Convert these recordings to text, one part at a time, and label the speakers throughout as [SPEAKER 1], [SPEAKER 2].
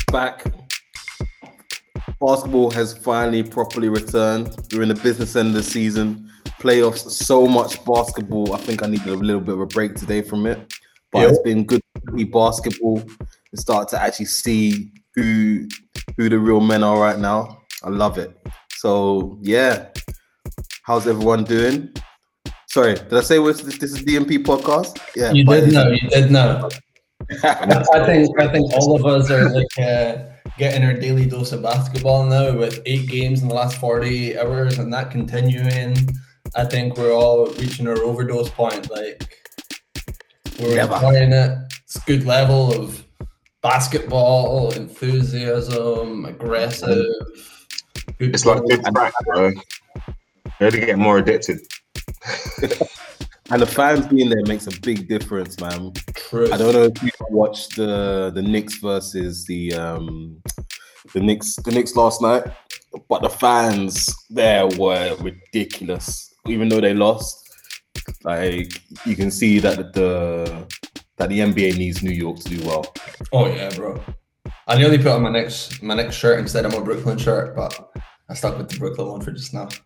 [SPEAKER 1] back. Basketball has finally properly returned. We're in the business end of the season. Playoffs, so much basketball. I think I needed a little bit of a break today from it. But It's been good to see basketball and start to actually see who the real men are right now. I love it. So yeah. How's everyone doing? Sorry, did I say this is DMP podcast?
[SPEAKER 2] Yeah, you did know. I think all of us are like getting our daily dose of basketball now with 8 games in the last 48 hours and that continuing. I think we're all reaching our overdose point. Like we're enjoying it. It's a good level of basketball, enthusiasm, aggressive.
[SPEAKER 3] It's like good crack, bro. They're to get more addicted.
[SPEAKER 1] And the fans being there makes a big difference, man.
[SPEAKER 2] True.
[SPEAKER 1] I don't know if you watched the Knicks versus the Knicks last night, but the fans there were ridiculous. Even though they lost, like you can see that the NBA needs New York to do well.
[SPEAKER 2] Oh yeah, bro. I nearly put on my next shirt instead of my Brooklyn shirt, but I stuck with the Brooklyn one for just now.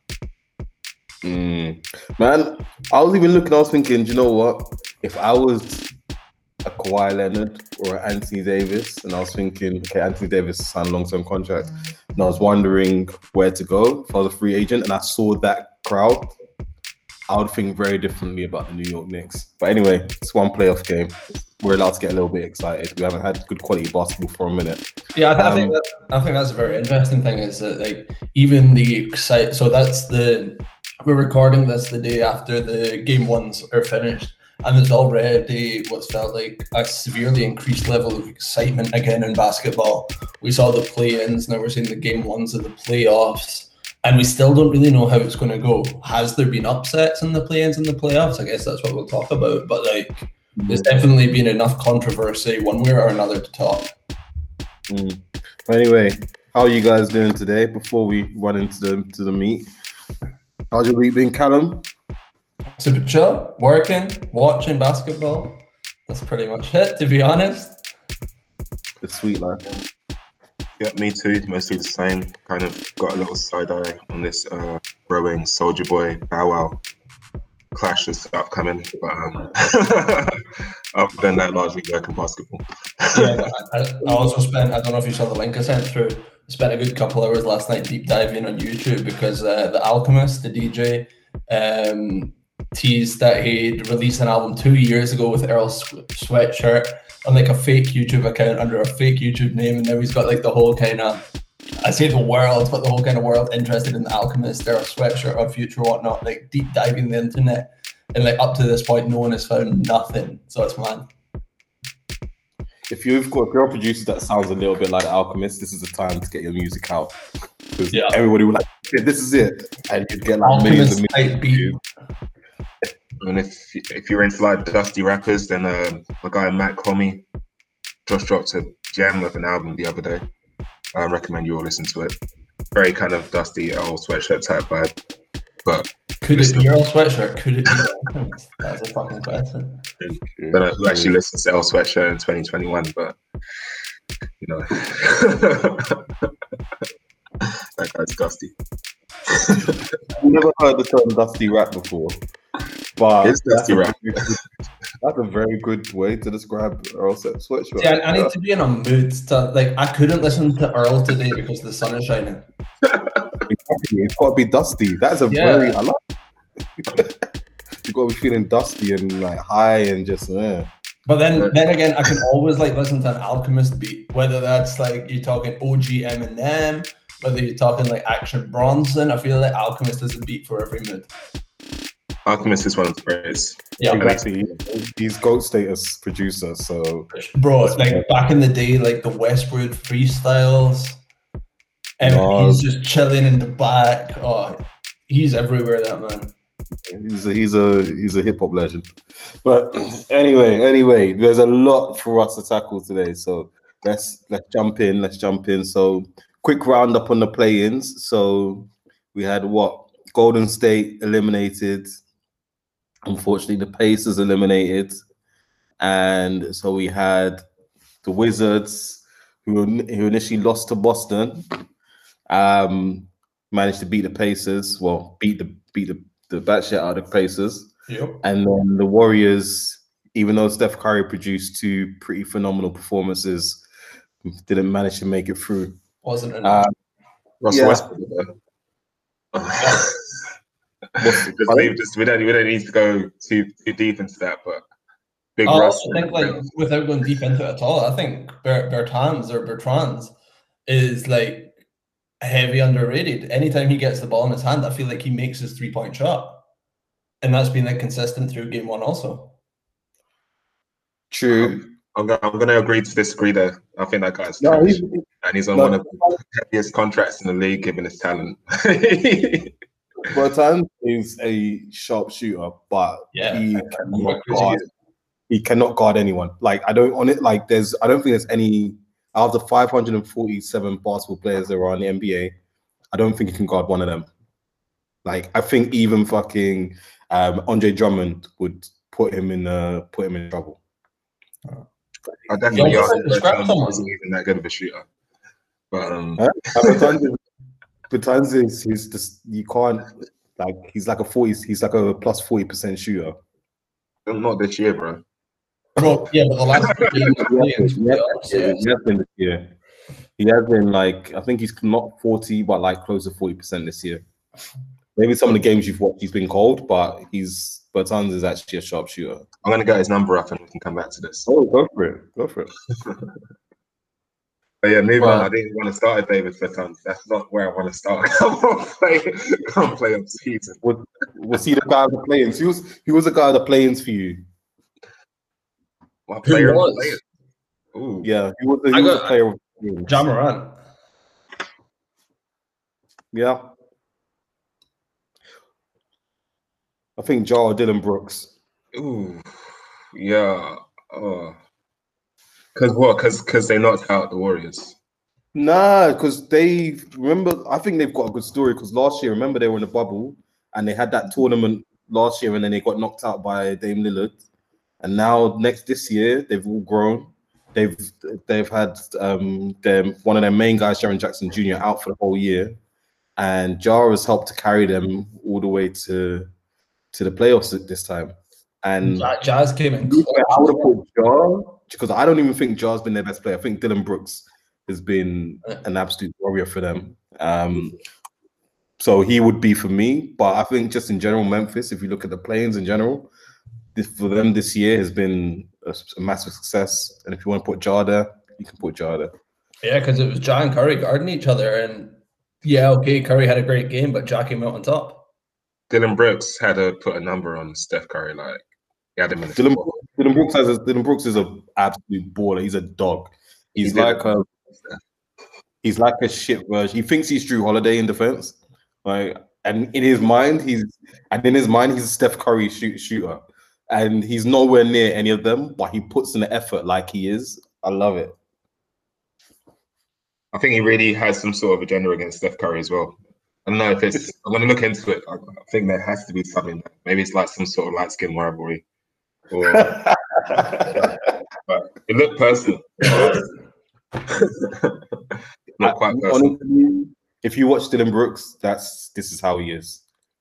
[SPEAKER 1] Man, I was thinking, you know what? If I was a Kawhi Leonard or Anthony Davis, and I was thinking, okay, Anthony Davis signed a long-term contract, and I was wondering where to go if I was a free agent, and I saw that crowd, I would think very differently about the New York Knicks. But anyway, it's one playoff game. We're allowed to get a little bit excited. We haven't had good quality basketball for a minute.
[SPEAKER 2] Yeah, I think that's a very interesting thing. Is that like even the excite? So we're recording this the day after the game ones are finished, and there's already what's felt like a severely increased level of excitement again in basketball. We saw the play-ins, now we're seeing the game ones of the playoffs, and we still don't really know how it's going to go. Has there been upsets in the play-ins and the playoffs? I guess that's what we'll talk about, but like there's definitely been enough controversy one way or another to talk.
[SPEAKER 1] Anyway, how are you guys doing today before we run into the meat? How's your week been, Callum?
[SPEAKER 2] Super chill, working, watching basketball. That's pretty much it, to be honest.
[SPEAKER 1] It's sweet life.
[SPEAKER 3] Yeah, me too. Mostly the same. Kind of got a little side eye on this growing Soulja Boy Bow Wow clash that's upcoming. But other than that, largely working basketball.
[SPEAKER 2] Yeah, I also spent, I don't know if you saw the link I sent through, spent a good couple hours last night deep diving on YouTube because The Alchemist, the DJ, teased that he'd released an album 2 years ago with Earl Sweatshirt on like a fake YouTube account under a fake YouTube name, and now he's got like the whole kind of, I say the world, but the whole kind of world interested in The Alchemist, Earl Sweatshirt, Odd Future, whatnot, like deep diving the internet, and like up to this point no one has found nothing, so it's mad.
[SPEAKER 1] If you're a producer that sounds a little bit like The Alchemist, this is the time to get your music out. Because everybody will like, yeah, this is it. And you'd get like millions of music.
[SPEAKER 3] And if you're into like dusty rappers, then the guy Matt Comey just dropped a gem with an album the other day. I recommend you all listen to it. Very kind of dusty old Sweatshirt type vibe. But
[SPEAKER 2] could it be Earl Sweatshirt? Could it be? That's a fucking question.
[SPEAKER 3] I don't know who actually listens to Earl Sweatshirt in 2021, but you know, that guy's dusty.
[SPEAKER 1] I've never heard the term dusty rap before, but
[SPEAKER 3] it's dusty rap.
[SPEAKER 1] That's a very good way to describe Earl Sweatshirt.
[SPEAKER 2] Yeah, I need to be in a mood to like. I couldn't listen to Earl today because the sun is shining.
[SPEAKER 1] It's got to be dusty. That's a very. I like. You got to be feeling dusty and like high and just.
[SPEAKER 2] But then again, I can always like listen to an Alchemist beat, whether that's like you're talking OG Eminem, whether you're talking like Action Bronson. I feel like Alchemist is a beat for every mood.
[SPEAKER 3] Alchemist is one of the greatest.
[SPEAKER 1] Yeah, exactly. He's GOAT status producer, so
[SPEAKER 2] bro, like back in the day, like the Westwood freestyles, and he's just chilling in the back. Oh, he's everywhere, that man.
[SPEAKER 1] He's a hip hop legend. But anyway, there's a lot for us to tackle today, so let's jump in. So quick roundup on the play-ins. So we had Golden State eliminated. Unfortunately, the Pacers eliminated. And so we had the Wizards, who initially lost to Boston, managed to beat the Pacers. Well, beat the batshit out of the Pacers.
[SPEAKER 2] Yep.
[SPEAKER 1] And then the Warriors, even though Steph Curry produced 2 pretty phenomenal performances, didn't manage to make it through.
[SPEAKER 2] Wasn't enough.
[SPEAKER 3] Russell
[SPEAKER 1] Yeah.
[SPEAKER 3] Westbrook. We don't need to go too deep into that, but big
[SPEAKER 2] I
[SPEAKER 3] Russ.
[SPEAKER 2] also think, like, without going deep into it at all, I think Bertans is like heavy underrated. Anytime he gets the ball in his hand, I feel like he makes his 3-point shot, and that's been like consistent through game 1 also.
[SPEAKER 1] True.
[SPEAKER 3] I'm going to agree to disagree there. I think that guy's
[SPEAKER 1] No,
[SPEAKER 3] trash, and he's on one of the heaviest contracts in the league, given his talent.
[SPEAKER 1] Bertans is a sharp shooter, but
[SPEAKER 2] Yeah.
[SPEAKER 1] he cannot guard anyone. Like, I don't think there's any out of the 547 basketball players that are on the NBA, I don't think he can guard one of them. Like, I think even fucking Andre Drummond would put him in trouble.
[SPEAKER 3] I definitely wasn't even that good of a shooter. But
[SPEAKER 1] Bertans is he's just, you can't, like, he's like a plus 40% shooter.
[SPEAKER 3] Not this year, bro.
[SPEAKER 2] Bro, yeah, but the last
[SPEAKER 1] he has been this year. He has been, like, I think he's not 40, but like close to 40% this year. Maybe some of the games you've watched, he's been cold, but Bertans is actually a sharp shooter.
[SPEAKER 3] I'm going to get his number up and we can come back to this.
[SPEAKER 1] Oh, go for it.
[SPEAKER 3] But yeah, moving on. I didn't want to start with David Bertans. That's not where I want to start. I want to play up season.
[SPEAKER 1] Was he the guy of the play-ins? He was the guy of the play-ins for you.
[SPEAKER 3] What player
[SPEAKER 2] was? Player?
[SPEAKER 3] Ooh.
[SPEAKER 1] Yeah, he was a player of the play-ins.
[SPEAKER 2] Ja Morant.
[SPEAKER 1] Yeah. I think Ja or Dylan Brooks.
[SPEAKER 3] Ooh, yeah. Because they knocked out the Warriors.
[SPEAKER 1] Nah, because I think they've got a good story. Because last year, remember, they were in a bubble and they had that tournament last year, and then they got knocked out by Dame Lillard. And now this year, they've all grown. They've had one of their main guys, Jaren Jackson Jr., out for the whole year, and Ja has helped to carry them all the way to the playoffs this time. And
[SPEAKER 2] Jazz came in.
[SPEAKER 1] I would have put Ja, because I don't even think Ja's been their best player. I think Dylan Brooks has been an absolute warrior for them. So he would be for me. But I think just in general, Memphis, if you look at the play-ins in general, for them this year has been a massive success. And if you want to put Ja there, you can put Ja there.
[SPEAKER 2] Yeah, because it was Ja and Curry guarding each other. And yeah, okay, Curry had a great game, but Ja came out on top.
[SPEAKER 3] Dylan Brooks had to put a number on Steph Curry. Like, he had him in
[SPEAKER 1] Dylan Brooks is an absolute baller. He's a dog. He's like a shit version. He thinks he's Drew Holiday in defense. Like, and in his mind, he's a Steph Curry shooter. And he's nowhere near any of them, but he puts in the effort like he is. I love it.
[SPEAKER 3] I think he really has some sort of agenda against Steph Curry as well. I don't know if it's. I'm going to look into it. I think there has to be something. Maybe it's like some sort of light skin rivalry, or. But it looked personal. Not quite personal.
[SPEAKER 1] Honestly, if you watch Dylan Brooks, this is how he is.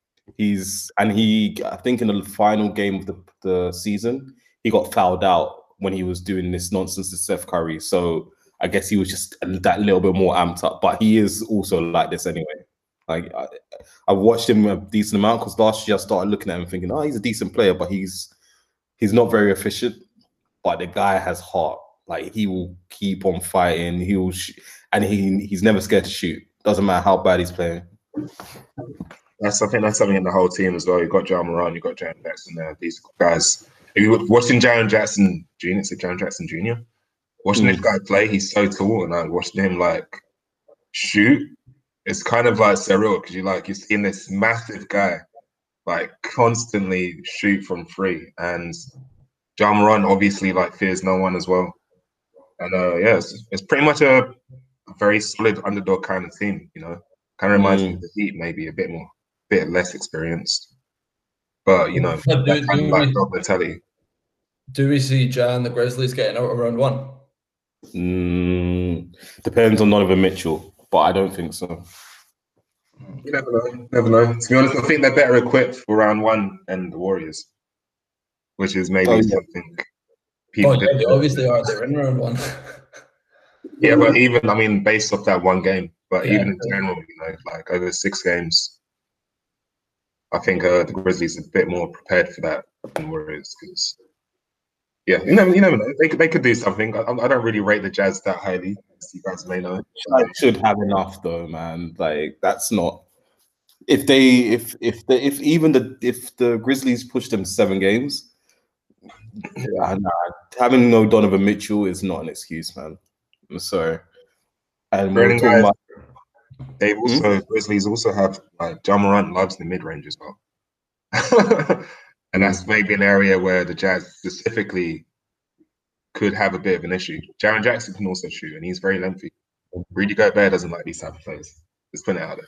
[SPEAKER 1] I think in the final game of the season, he got fouled out when he was doing this nonsense to Steph Curry. So I guess he was just that little bit more amped up. But he is also like this anyway. Like, I watched him a decent amount because last year I started looking at him thinking, oh, he's a decent player, but he's not very efficient. But the guy has heart. Like, he will keep on fighting. He will, and he's never scared to shoot. Doesn't matter how bad he's playing.
[SPEAKER 3] I think that's something in the whole team as well. You've got Ja Morant, you've got Jaren Jackson there. These guys. If you were watching Jaren Jackson Jr., watching this guy play, he's so tall, and I'm watching him like shoot. It's kind of like surreal because you're seeing this massive guy like constantly shoot from free, and Ja Morant obviously like fears no one as well. And it's pretty much a very solid underdog kind of team, you know. Kind of reminds me of the Heat, maybe a bit less experienced, but you know, that kind of like dog mentality.
[SPEAKER 2] Do we see Ja and the Grizzlies getting out of round one?
[SPEAKER 1] Depends on Donovan Mitchell, but I don't think so.
[SPEAKER 3] You never know. Never know. To be honest, I think they're better equipped for round one than the Warriors, which is maybe something people
[SPEAKER 2] yeah, they obviously are. They're in round one.
[SPEAKER 3] Yeah, but even, I mean, based off that one game, but even in general, like over 6 games, I think the Grizzlies are a bit more prepared for that than Warriors. Because, yeah, you never know. They could do something. I don't really rate the Jazz that highly, as you guys may know.
[SPEAKER 1] I should have enough though, man. Like that's not. If the Grizzlies push them 7 games, having no Donovan Mitchell is not an excuse, man. I'm sorry. And we're talking about.
[SPEAKER 3] They also Grizzlies also have like Ja Morant loves the mid range as well, and that's maybe an area where the Jazz specifically could have a bit of an issue. Jaren Jackson can also shoot, and he's very lengthy. Rudy Gobert doesn't like these type of plays. Just put it out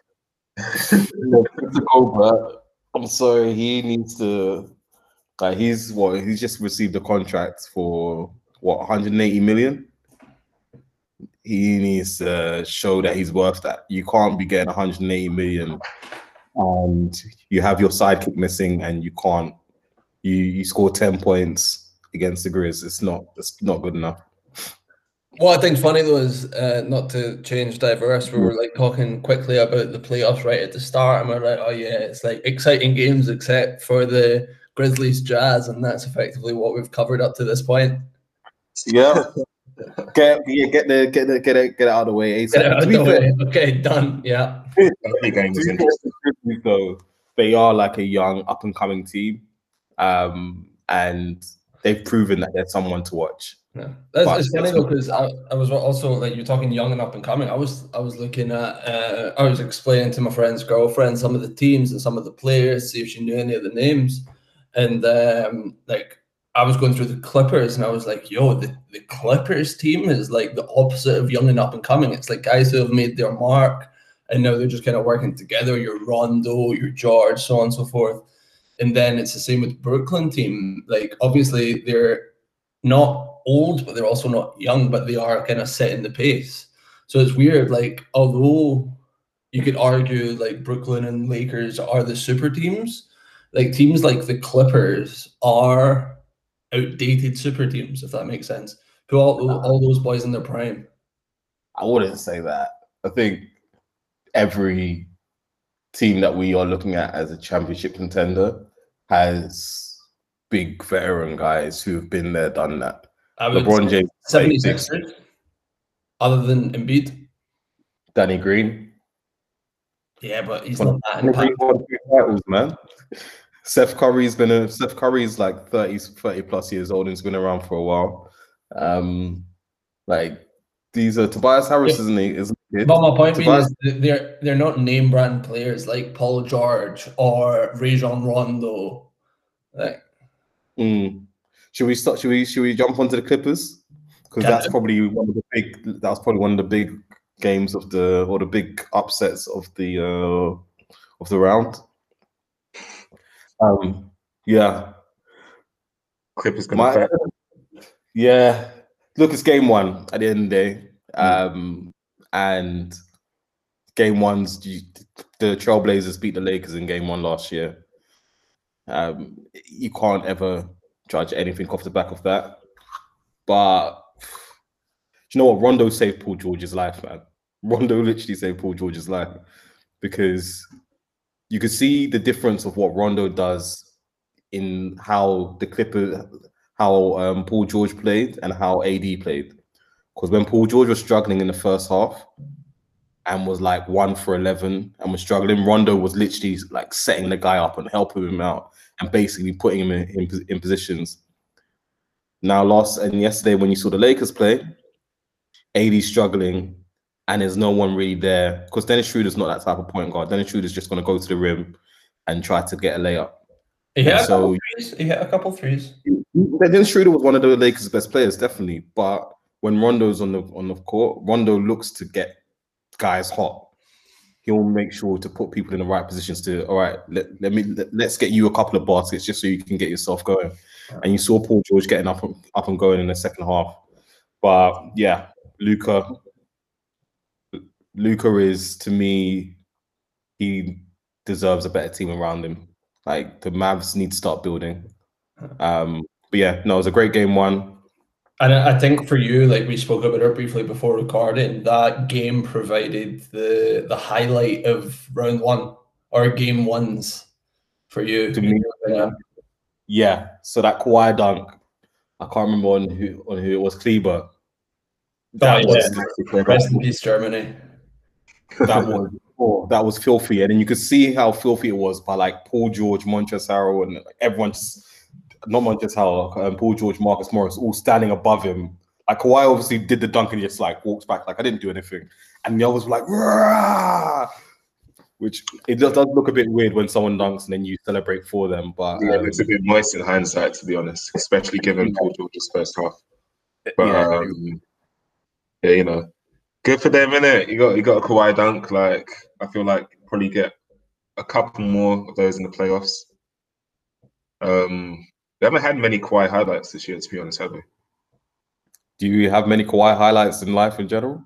[SPEAKER 1] there. I'm sorry, he needs to. Like he's just received a contract for 180 million. He needs to show that he's worth that. You can't be getting 180 million and you have your sidekick missing and you can't. You score 10 points against the Grizz. It's not good enough.
[SPEAKER 2] What I think's funny though is not to change diverse. We were like talking quickly about the playoffs right at the start, and we're like, oh yeah, it's like exciting games except for the Grizzlies Jazz, and that's effectively what we've covered up to this point.
[SPEAKER 1] Yeah. Get it out of the way.
[SPEAKER 2] Get it out of the way. Okay, done. Yeah.
[SPEAKER 1] Though they are like a young up and coming team, and they've proven that they're someone to watch.
[SPEAKER 2] Yeah, it's funny though because I was also like you're talking young and up and coming. I was looking at I was explaining to my friend's girlfriend some of the teams and some of the players, see if she knew any of the names, and like. I was going through the Clippers and I was like, yo, the Clippers team is like the opposite of young and up and coming. It's like guys who have made their mark and now they're just kind of working together. Your Rondo, your George, so on and so forth. And then it's the same with the Brooklyn team. Like, obviously, they're not old, but they're also not young, but they are kind of setting the pace. So it's weird. Like, although you could argue like Brooklyn and Lakers are the super teams, like teams like the Clippers are outdated super teams, if that makes sense. Put all those boys in their prime.
[SPEAKER 1] I wouldn't say that. I think every team that we are looking at as a championship contender has big veteran guys who've been there, done that. LeBron James,
[SPEAKER 2] 76ers, other than Embiid.
[SPEAKER 1] Danny Green.
[SPEAKER 2] Yeah, but he's not that impactful.
[SPEAKER 1] Titles, man. Seth Curry's like 30 plus years old and he's been around for a while. Like these are Tobias Harris, isn't he?
[SPEAKER 2] But my point being is they're not name brand players like Paul George or Rajon Rondo. Like,
[SPEAKER 1] should we jump onto the Clippers? Because that's probably one of the big games or the big upsets of the round. Yeah.
[SPEAKER 3] Clippers gonna
[SPEAKER 1] yeah. Look, it's game 1 at the end of the day. And game 1's the Trailblazers beat the Lakers in game 1 last year. You can't ever judge anything off the back of that. But you know what? Rondo saved Paul George's life, man. Rondo literally saved Paul George's life because you could see the difference of what Rondo does in how the Clippers, how Paul George played and how AD played. Because when Paul George was struggling in the first half and was like 1 for 11 and was struggling, Rondo was literally like setting the guy up and helping him out and basically putting him in positions. Now, yesterday when you saw the Lakers play, AD's struggling and there's no one really there because Dennis Schroeder's not that type of point guard. Dennis Schroeder's just going to go to the rim and try to get a layup.
[SPEAKER 2] He hit a couple threes.
[SPEAKER 1] Dennis Schroeder was one of the Lakers' best players, definitely. But when Rondo's on the court, Rondo looks to get guys hot. He'll make sure to put people in the right positions to, all right, let's get you a couple of baskets just so you can get yourself going. And you saw Paul George getting up and going in the second half. But yeah, Luka is, to me, he deserves a better team around him. Like, the Mavs need to start building. But yeah, no, it was a great game one.
[SPEAKER 2] And I think for you, like we spoke about it briefly before recording, that game provided the highlight of round one or game ones for you.
[SPEAKER 1] To me, yeah. So that Kawhi dunk, I can't remember on who it was, Kleber.
[SPEAKER 2] Rest in peace, Germany.
[SPEAKER 1] That was filthy, and then you could see how filthy it was by like Paul George, Montrezl Harrell, and everyone just not Montrezl Harrell, Paul George, Marcus Morris, all standing above him. Like Kawhi obviously did the dunk and he just like walks back like I didn't do anything, and the others were like, rah! Which it does look a bit weird when someone dunks and then you celebrate for them. But
[SPEAKER 3] yeah, it's a bit moist in hindsight, to be honest, especially given Paul George's first half. But yeah, you know, good for them, innit? You got a Kawhi dunk. Like I feel like probably get a couple more of those in the playoffs. They haven't had many Kawhi highlights this year, to be honest, have they?
[SPEAKER 1] Do you have many Kawhi highlights in life in general?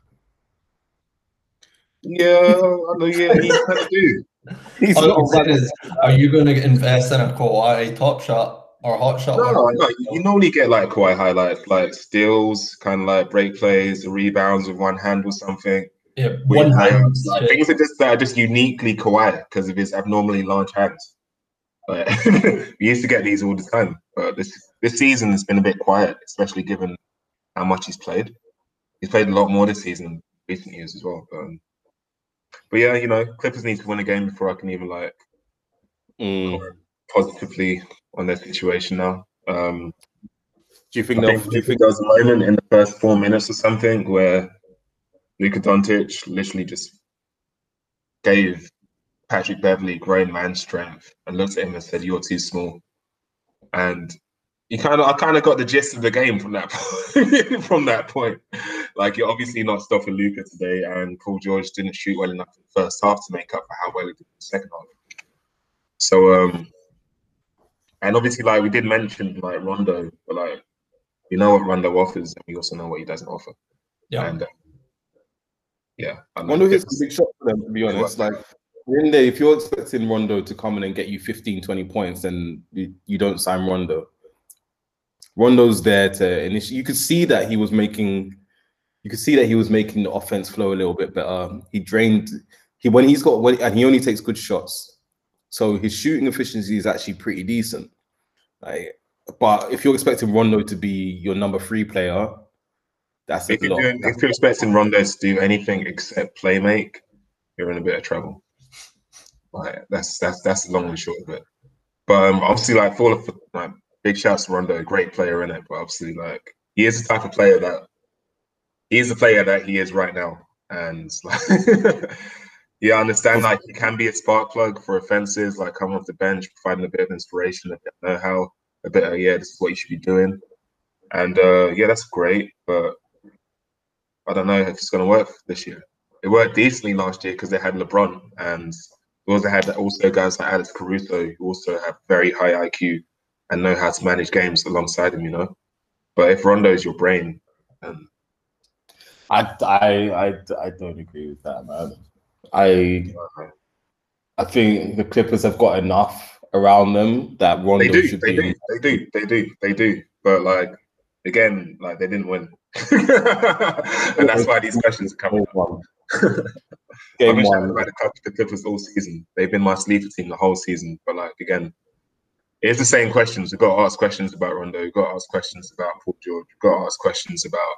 [SPEAKER 3] Yeah, I know. Yeah, he kind of do.
[SPEAKER 2] Are you going to invest in a Kawhi Top Shot or Hot Shot?
[SPEAKER 3] No, you normally get like Kawhi highlights, like steals, kind of like break plays, the rebounds with one hand or something.
[SPEAKER 2] Yeah, one hand.
[SPEAKER 3] Like, things that are just uniquely Kawhi because of his abnormally large hands. Like, we used to get these all the time, but this season has been a bit quiet, especially given how much he's played. He's played a lot more this season in recent years as well. But yeah, you know, Clippers need to win a game before I can even like positively on their situation now. Do
[SPEAKER 1] you think
[SPEAKER 3] there was a moment in the first 4 minutes or something where Luka Doncic literally just gave Patrick Beverley grown man strength and looked at him and said, "You're too small." And I kind of got the gist of the game from that point. From that point, like you're obviously not stopping Luka today, and Paul George didn't shoot well enough in the first half to make up for how well he did in the second half. So, and obviously, like we did mention, like Rondo, but like you know what Rondo offers, and we also know what he doesn't offer.
[SPEAKER 2] Yeah,
[SPEAKER 3] and yeah,
[SPEAKER 1] Rondo hits a big shot for them, to be honest. Like in there, if you're expecting Rondo to come in and get you 15, 20 points, then you don't sign Rondo. Rondo's there to initiate. You could see that he was making the offense flow a little bit better. And he only takes good shots, so his shooting efficiency is actually pretty decent. Like, but if you're expecting Rondo to be your number 3 player, that's a lot.
[SPEAKER 3] If you're expecting Rondo to do anything except play make, you're in a bit of trouble. Like that's the long and short of it. But obviously, like big shouts to Rondo, great player in it. But obviously, like he is the type of player that he is right now. And like, yeah, I understand. Like he can be a spark plug for offenses, like coming off the bench, providing a bit of inspiration, a bit of know-how, a bit of this is what you should be doing. And yeah, that's great. But I don't know if it's going to work this year. It worked decently last year because they had LeBron, and they also had guys like Alex Caruso who also have very high IQ and know how to manage games alongside him, you know. But if Rondo is your brain,
[SPEAKER 1] I don't agree with that, man. I think the Clippers have got enough around them that Rondo should be.
[SPEAKER 3] They do. But like again, like they didn't win, and that's why these questions are coming up.
[SPEAKER 1] Game one.
[SPEAKER 3] The Clippers all season. They've been my sleeper team the whole season. But like again, it's the same questions. We've got to ask questions about Rondo. We've got to ask questions about Paul George. We've got to ask questions about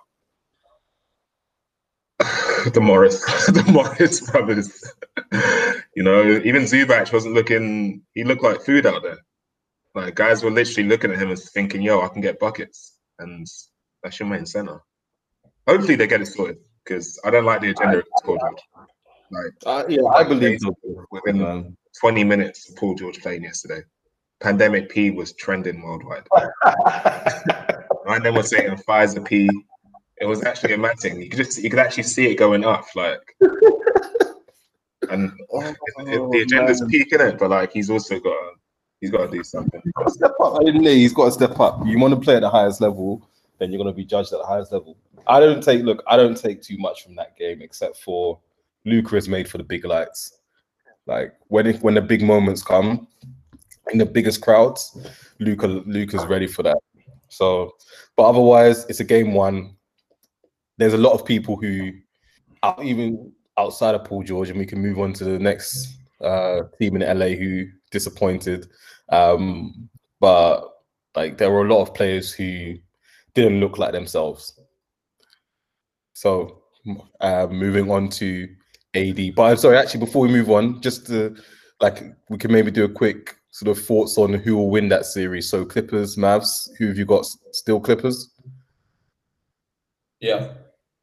[SPEAKER 3] the Morris brothers. You know, even Zubac wasn't looking. He looked like food out there. Like guys were literally looking at him and thinking, "Yo, I can get buckets," and that's your main center. Hopefully, they get it sorted because I don't like the agenda of Paul George.
[SPEAKER 1] I believe so.
[SPEAKER 3] Within 20 minutes of Paul George playing yesterday, Pandemic P was trending worldwide. And then we're saying Pfizer P. It was actually a mad thing. You could actually see it going up, like. And the agenda's peaking it, but like he's got to do something.
[SPEAKER 1] He's got to step up. He's got to step up. You want to play at the highest level, then you're going to be judged at the highest level. I don't take too much from that game, except for Luka is made for the big lights. Like when the big moments come in the biggest crowds, Luka's ready for that. So, but otherwise, it's a game one. There's a lot of people who, even outside of Paul George, and we can move on to the next team in LA who disappointed. But like there were a lot of players who didn't look like themselves. So moving on to AD. But I'm sorry, actually, before we move on, just to we can maybe do a quick sort of thoughts on who will win that series. So Clippers, Mavs, who have you got still Clippers?
[SPEAKER 2] Yeah.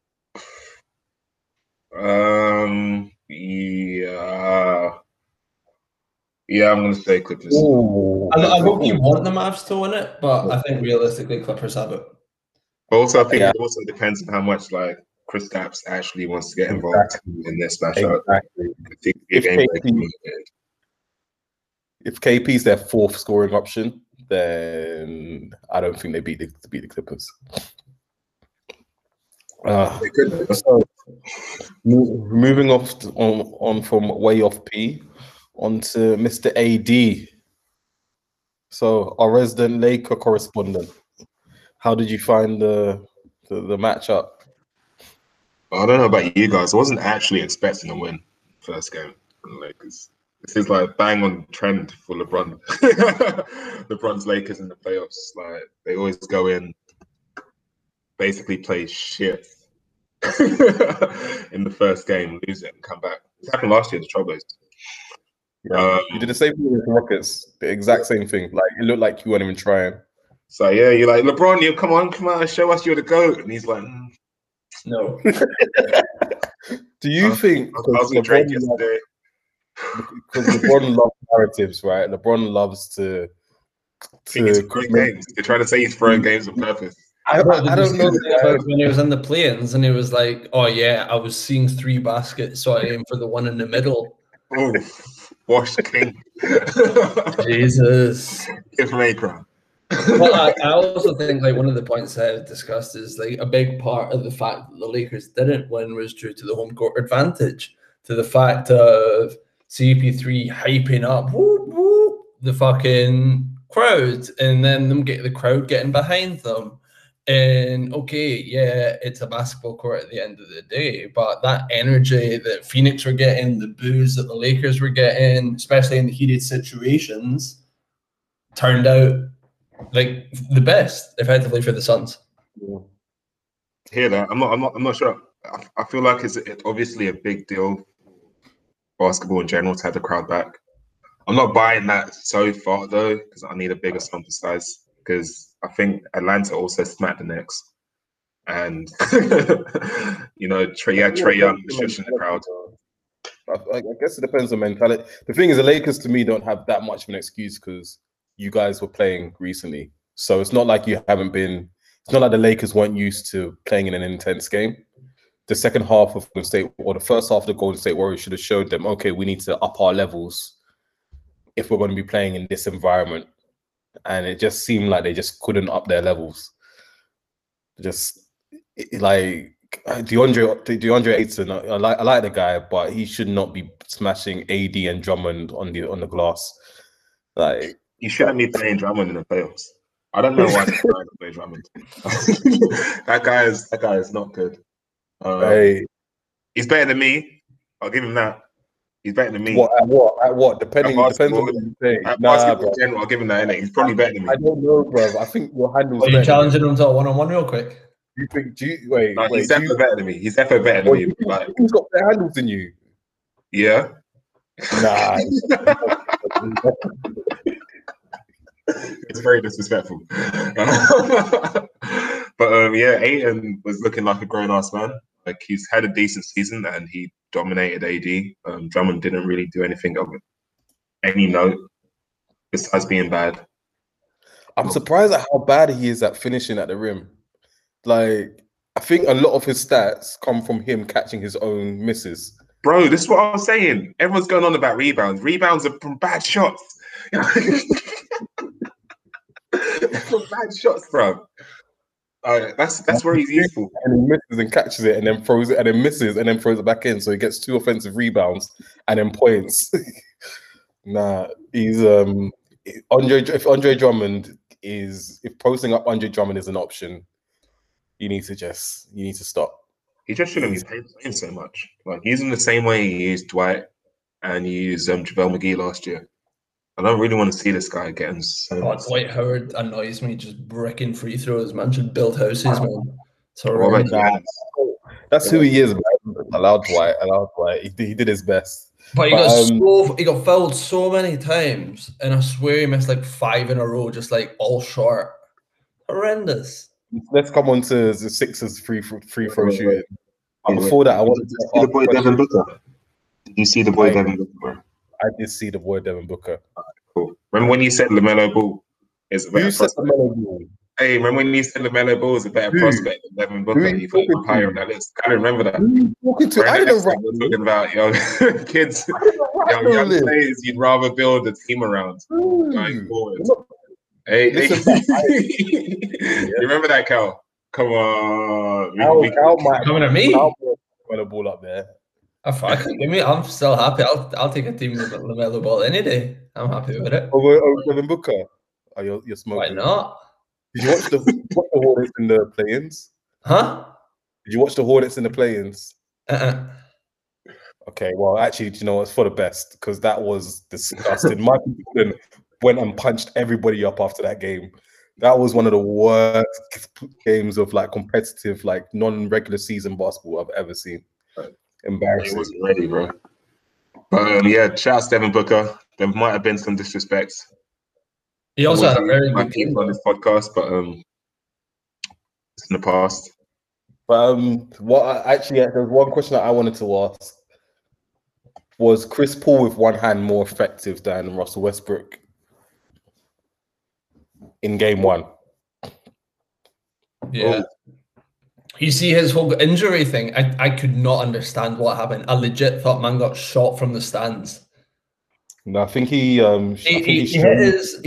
[SPEAKER 3] Yeah, I'm going to say Clippers.
[SPEAKER 2] I hope you want the Mavs to win it, but I think realistically Clippers have it.
[SPEAKER 3] Also, I think it also depends on how much Chris Stapps actually wants to get involved in this matchup.
[SPEAKER 1] Exactly. If KP's their fourth scoring option, then I don't think they beat the Clippers. So moving on from way off P onto Mr. AD. So our resident Laker correspondent, how did you find the matchup?
[SPEAKER 3] I don't know about you guys. I wasn't actually expecting to win first game for the Lakers. This is bang on trend for LeBron. LeBron's Lakers in the playoffs. They always go in, basically play shit in the first game, lose it, and come back. It happened last year, the Trailblazers.
[SPEAKER 1] Yeah. You did the same thing with the Rockets. The exact same thing. It looked like you weren't even trying.
[SPEAKER 3] So yeah, you're like, LeBron, you come on, show us you're the GOAT. And he's like,
[SPEAKER 2] no.
[SPEAKER 1] Do you think because LeBron loves narratives, right? LeBron loves to
[SPEAKER 3] games. They're trying to say he's throwing games on purpose.
[SPEAKER 1] I don't know
[SPEAKER 2] about when he was in the play-ins and he was like, "Oh yeah, I was seeing 3 baskets, so I aimed for the one in the middle."
[SPEAKER 3] Oh, Wash King.
[SPEAKER 2] Jesus.
[SPEAKER 3] Give him a
[SPEAKER 2] Well, I also think one of the points that I've discussed is a big part of the fact that the Lakers didn't win was due to the home court advantage, to the fact of CP3 hyping up whoop, whoop, the fucking crowd, and then the crowd getting behind them. And okay, yeah, it's a basketball court at the end of the day, but that energy that Phoenix were getting, the boos that the Lakers were getting, especially in the heated situations, turned out the best, effectively, for the Suns.
[SPEAKER 3] Yeah. Hear that? I'm not sure. I feel like it's obviously a big deal, basketball in general, to have the crowd back. I'm not buying that so far though, because I need a bigger sample size. Because I think Atlanta also smacked the Knicks, and Trae Young shushing the crowd.
[SPEAKER 1] I guess it depends on mentality. The thing is, the Lakers to me don't have that much of an excuse because you guys were playing recently, so it's not like you haven't been. It's not like the Lakers weren't used to playing in an intense game. The second half of Golden State, or the first half of the Golden State Warriors, should have showed them, okay, we need to up our levels if we're going to be playing in this environment. And it just seemed like they just couldn't up their levels. DeAndre Ayton, I like the guy, but he should not be smashing AD and Drummond on the glass.
[SPEAKER 3] He shouldn't be playing Drummond in the playoffs. I don't know why he's trying to play Drummond. That guy is not good. He's better than me. I'll give him that. He's better than me.
[SPEAKER 1] What? Depends on what you say.
[SPEAKER 3] Basketball in general, I'll give him that, innit? He's probably better than me.
[SPEAKER 1] I don't know, bro. I think your handles.
[SPEAKER 2] Are you challenging him to a one-on-one real quick?
[SPEAKER 3] He's definitely better than me. He's definitely better than me.
[SPEAKER 1] He's got better handles than you.
[SPEAKER 3] Yeah.
[SPEAKER 1] Nah.
[SPEAKER 3] It's very disrespectful. But Ayton was looking like a grown-ass man. He's had a decent season and he dominated AD. Drummond didn't really do anything of any note besides being bad.
[SPEAKER 1] I'm surprised at how bad he is at finishing at the rim. I think a lot of his stats come from him catching his own misses.
[SPEAKER 3] Bro, this is what I was saying. Everyone's going on about rebounds. Rebounds are from bad shots. From bad shots, bro. That's where he's useful.
[SPEAKER 1] And he misses and catches it, and then throws it, and then misses, and then throws it back in. So he gets 2 offensive rebounds and then points. Nah, he's if Andre Drummond if posting up Andre Drummond is an option, you need to stop.
[SPEAKER 3] He just shouldn't be playing so much. Like, he's in the same way he used Dwight and he used JaVale McGee last year. I don't really want to see this guy getting so much.
[SPEAKER 2] Dwight Howard annoys me, just bricking free throws. Man should build houses, man.
[SPEAKER 1] That's who he is, man. Allow Dwight. He did his best.
[SPEAKER 2] But he got fouled so many times, and I swear he missed like 5 in a row, just like all short. Horrendous.
[SPEAKER 1] Let's come on to the Sixers free throw shooting. Before that, I wanted to
[SPEAKER 3] see the boy Devin Booker. Did you see the boy Devin Booker?
[SPEAKER 1] I did see the boy Devin Booker.
[SPEAKER 3] Cool. Remember when you said LaMelo Ball is a better prospect? Hey, remember when you said LaMelo Ball is a better prospect than Devin Booker? You thought up higher on that list. I don't remember that.
[SPEAKER 1] I didn't write.
[SPEAKER 3] We're talking about young kids, young players you'd rather build a team around going forward. Hey, you remember that, Cal? Come on.
[SPEAKER 2] Coming at me?
[SPEAKER 1] Put a ball up there.
[SPEAKER 2] I'm still happy. I'll take a team with LaMelo Ball any day. I'm happy with it.
[SPEAKER 1] Over Devin Booker. Oh, you're smoking.
[SPEAKER 2] Why not?
[SPEAKER 1] Did you watch the Hornets in the play-ins?
[SPEAKER 2] Huh?
[SPEAKER 1] Did you watch the Hornets in the play-ins? Okay, well, actually, you know, it's for the best because that was disgusting. Michael Jordan went and punched everybody up after that game. That was one of the worst games of like competitive, like non-regular season basketball I've ever seen. Embarrassing.
[SPEAKER 3] He wasn't ready, bro. But yeah, shout out to Devin Booker. There might have been some disrespect.
[SPEAKER 2] He also had a very good
[SPEAKER 3] game on this podcast, but it's in the past.
[SPEAKER 1] But there's one question that I wanted to ask. Was Chris Paul with one hand more effective than Russell Westbrook in game 1?
[SPEAKER 2] Yeah. You see his whole injury thing. I could not understand what happened. I legit thought man got shot from the stands.
[SPEAKER 1] No, I think he
[SPEAKER 2] hit his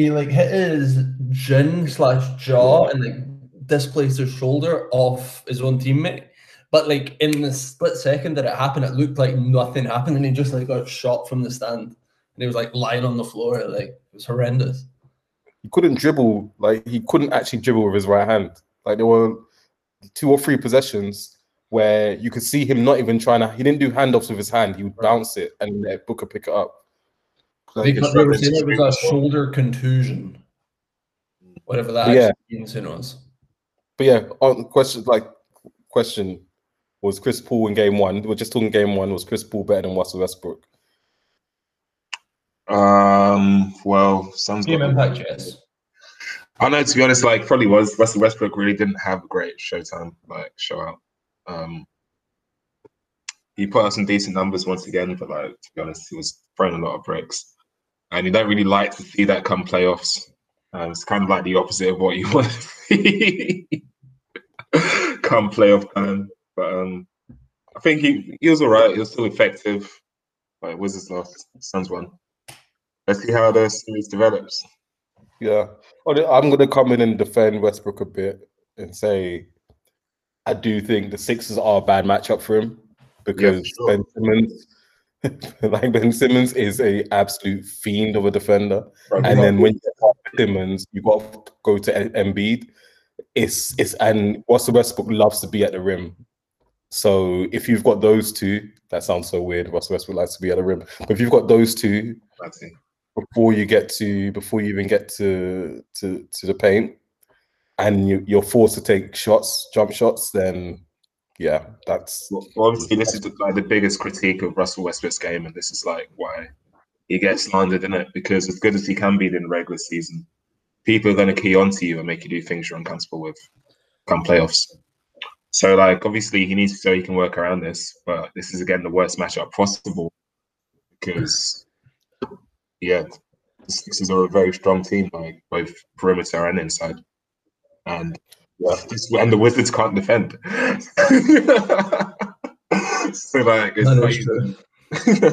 [SPEAKER 2] chin/jaw and like displaced his shoulder off his own teammate. But like in the split second that it happened, it looked like nothing happened, and he just like got shot from the stand, and he was like lying on the floor. Like it was horrendous.
[SPEAKER 1] He couldn't dribble. Like he couldn't actually dribble with his right hand. Like there were 2 or 3 possessions where you could see him not even trying to. He didn't do handoffs with his hand. He would bounce it and let Booker pick it up.
[SPEAKER 2] They were saying it was a shoulder contusion, whatever that means. Who knows?
[SPEAKER 1] But yeah, question was Chris Paul in game 1? We're just talking game 1. Was Chris Paul better than Russell Westbrook?
[SPEAKER 3] Well, some
[SPEAKER 2] team impact, yes.
[SPEAKER 3] I know, to be honest, like probably was. Russell Westbrook really didn't have a great showtime, like show out. He put up some decent numbers once again, but like to be honest, he was throwing a lot of bricks. And you don't really like to see that come playoffs. It's kind of like the opposite of what you want to see come playoff time. But I think he was all right. He was still effective. Like Wizards lost, Suns won. Let's see how the series develops.
[SPEAKER 1] Yeah. I'm going to come in and defend Westbrook a bit and say I do think the Sixers are a bad matchup for him because Ben Simmons is a absolute fiend of a defender. Right. And then when you get Simmons, you got to go to Embiid. And Russell Westbrook loves to be at the rim. So if you've got those two, that sounds so weird. Russell Westbrook likes to be at the rim. But if you've got those two, before you even get to the paint, and you're forced to take jump shots, then yeah, that's.
[SPEAKER 3] Well, obviously, this is the biggest critique of Russell Westbrook's game, and this is like why he gets slandered in it, because as good as he can be in the regular season, people are going to key onto you and make you do things you're uncomfortable with come playoffs. So, like, obviously, he needs to show he can work around this, but this is again the worst matchup possible because, yeah, the Sixers are a very strong team, like both perimeter and inside, and the Wizards can't defend. So, like, it's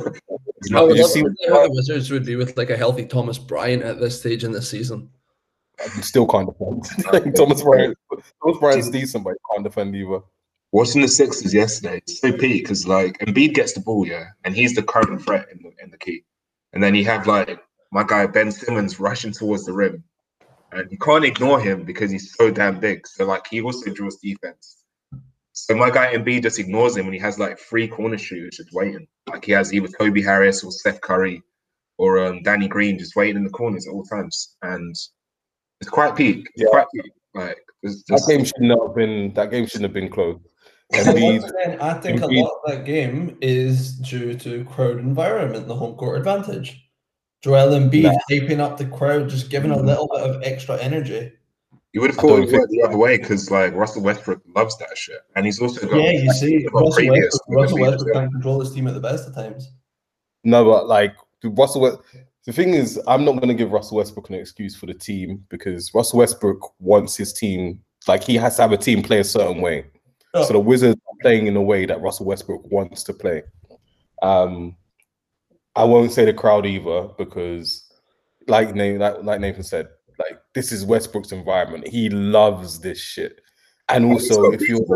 [SPEAKER 2] I would love to see how the Wizards would be with like a healthy Thomas Bryant at this stage in the season.
[SPEAKER 1] Still can't defend. Thomas Bryant's decent, but he can't defend either.
[SPEAKER 3] Watching the Sixers yesterday, it's so peak because like Embiid gets the ball, yeah, and he's the current threat in the key, and then you have like my guy Ben Simmons rushing towards the rim, and you can't ignore him because he's so damn big. So like he also draws defense. So my guy Embiid just ignores him, and he has like 3 corner shooters just waiting. Like he has either Toby Harris or Steph Curry or Danny Green just waiting in the corners at all times, and it's quite peak. It's quite peak. Like
[SPEAKER 1] that game shouldn't have been close.
[SPEAKER 2] Once again, I think a lot of that game is due to crowd environment, the home court advantage. Joel Embiid hyping up the crowd, just giving a little bit of extra energy.
[SPEAKER 3] You would have thought it went the other way because like Russell Westbrook loves that shit, and he's also got
[SPEAKER 2] you see, Russell Westbrook can't control his team at the best of times.
[SPEAKER 1] No, but like the thing is, I'm not going to give Russell Westbrook an excuse for the team because Russell Westbrook wants his team, like he has to have a team play a certain way. Oh. So the Wizards are playing in a way that Russell Westbrook wants to play. I won't say the crowd either because, like Nathan said, like this is Westbrook's environment. He loves this shit, and also if you're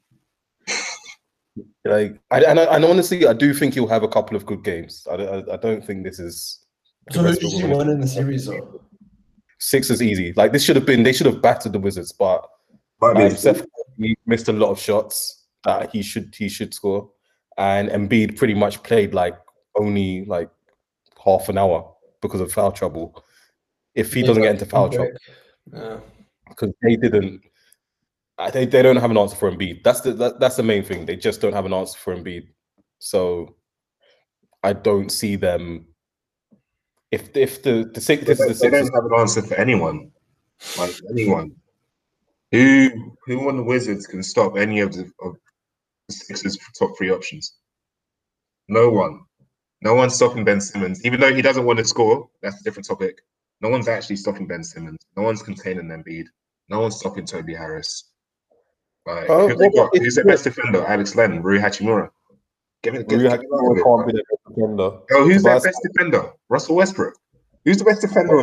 [SPEAKER 1] like, and honestly, I do think he'll have a couple of good games. I don't think this is.
[SPEAKER 2] So who did you win in the series though?
[SPEAKER 1] Sixers easy. Like they should have battered the Wizards, but Seth missed a lot of shots that he should score, and Embiid pretty much played like only like half an hour because of foul trouble. If he doesn't get into foul trouble, because they don't have an answer for Embiid. That's the main thing. They just don't have an answer for Embiid. So I don't see them. If the Sixers,
[SPEAKER 3] they don't have an answer for anyone. Like anyone. Who on the Wizards can stop any of the Sixers' top 3 options? No one. No one's stopping Ben Simmons. Even though he doesn't want to score, that's a different topic. No one's actually stopping Ben Simmons. No one's containing Embiid. No one's stopping Toby Harris. Like, who's their best defender? Alex Len, Rui Hachimura. Rui Hachimura can't be the best defender. Oh, who's their best defender? Russell Westbrook. Who's the best defender on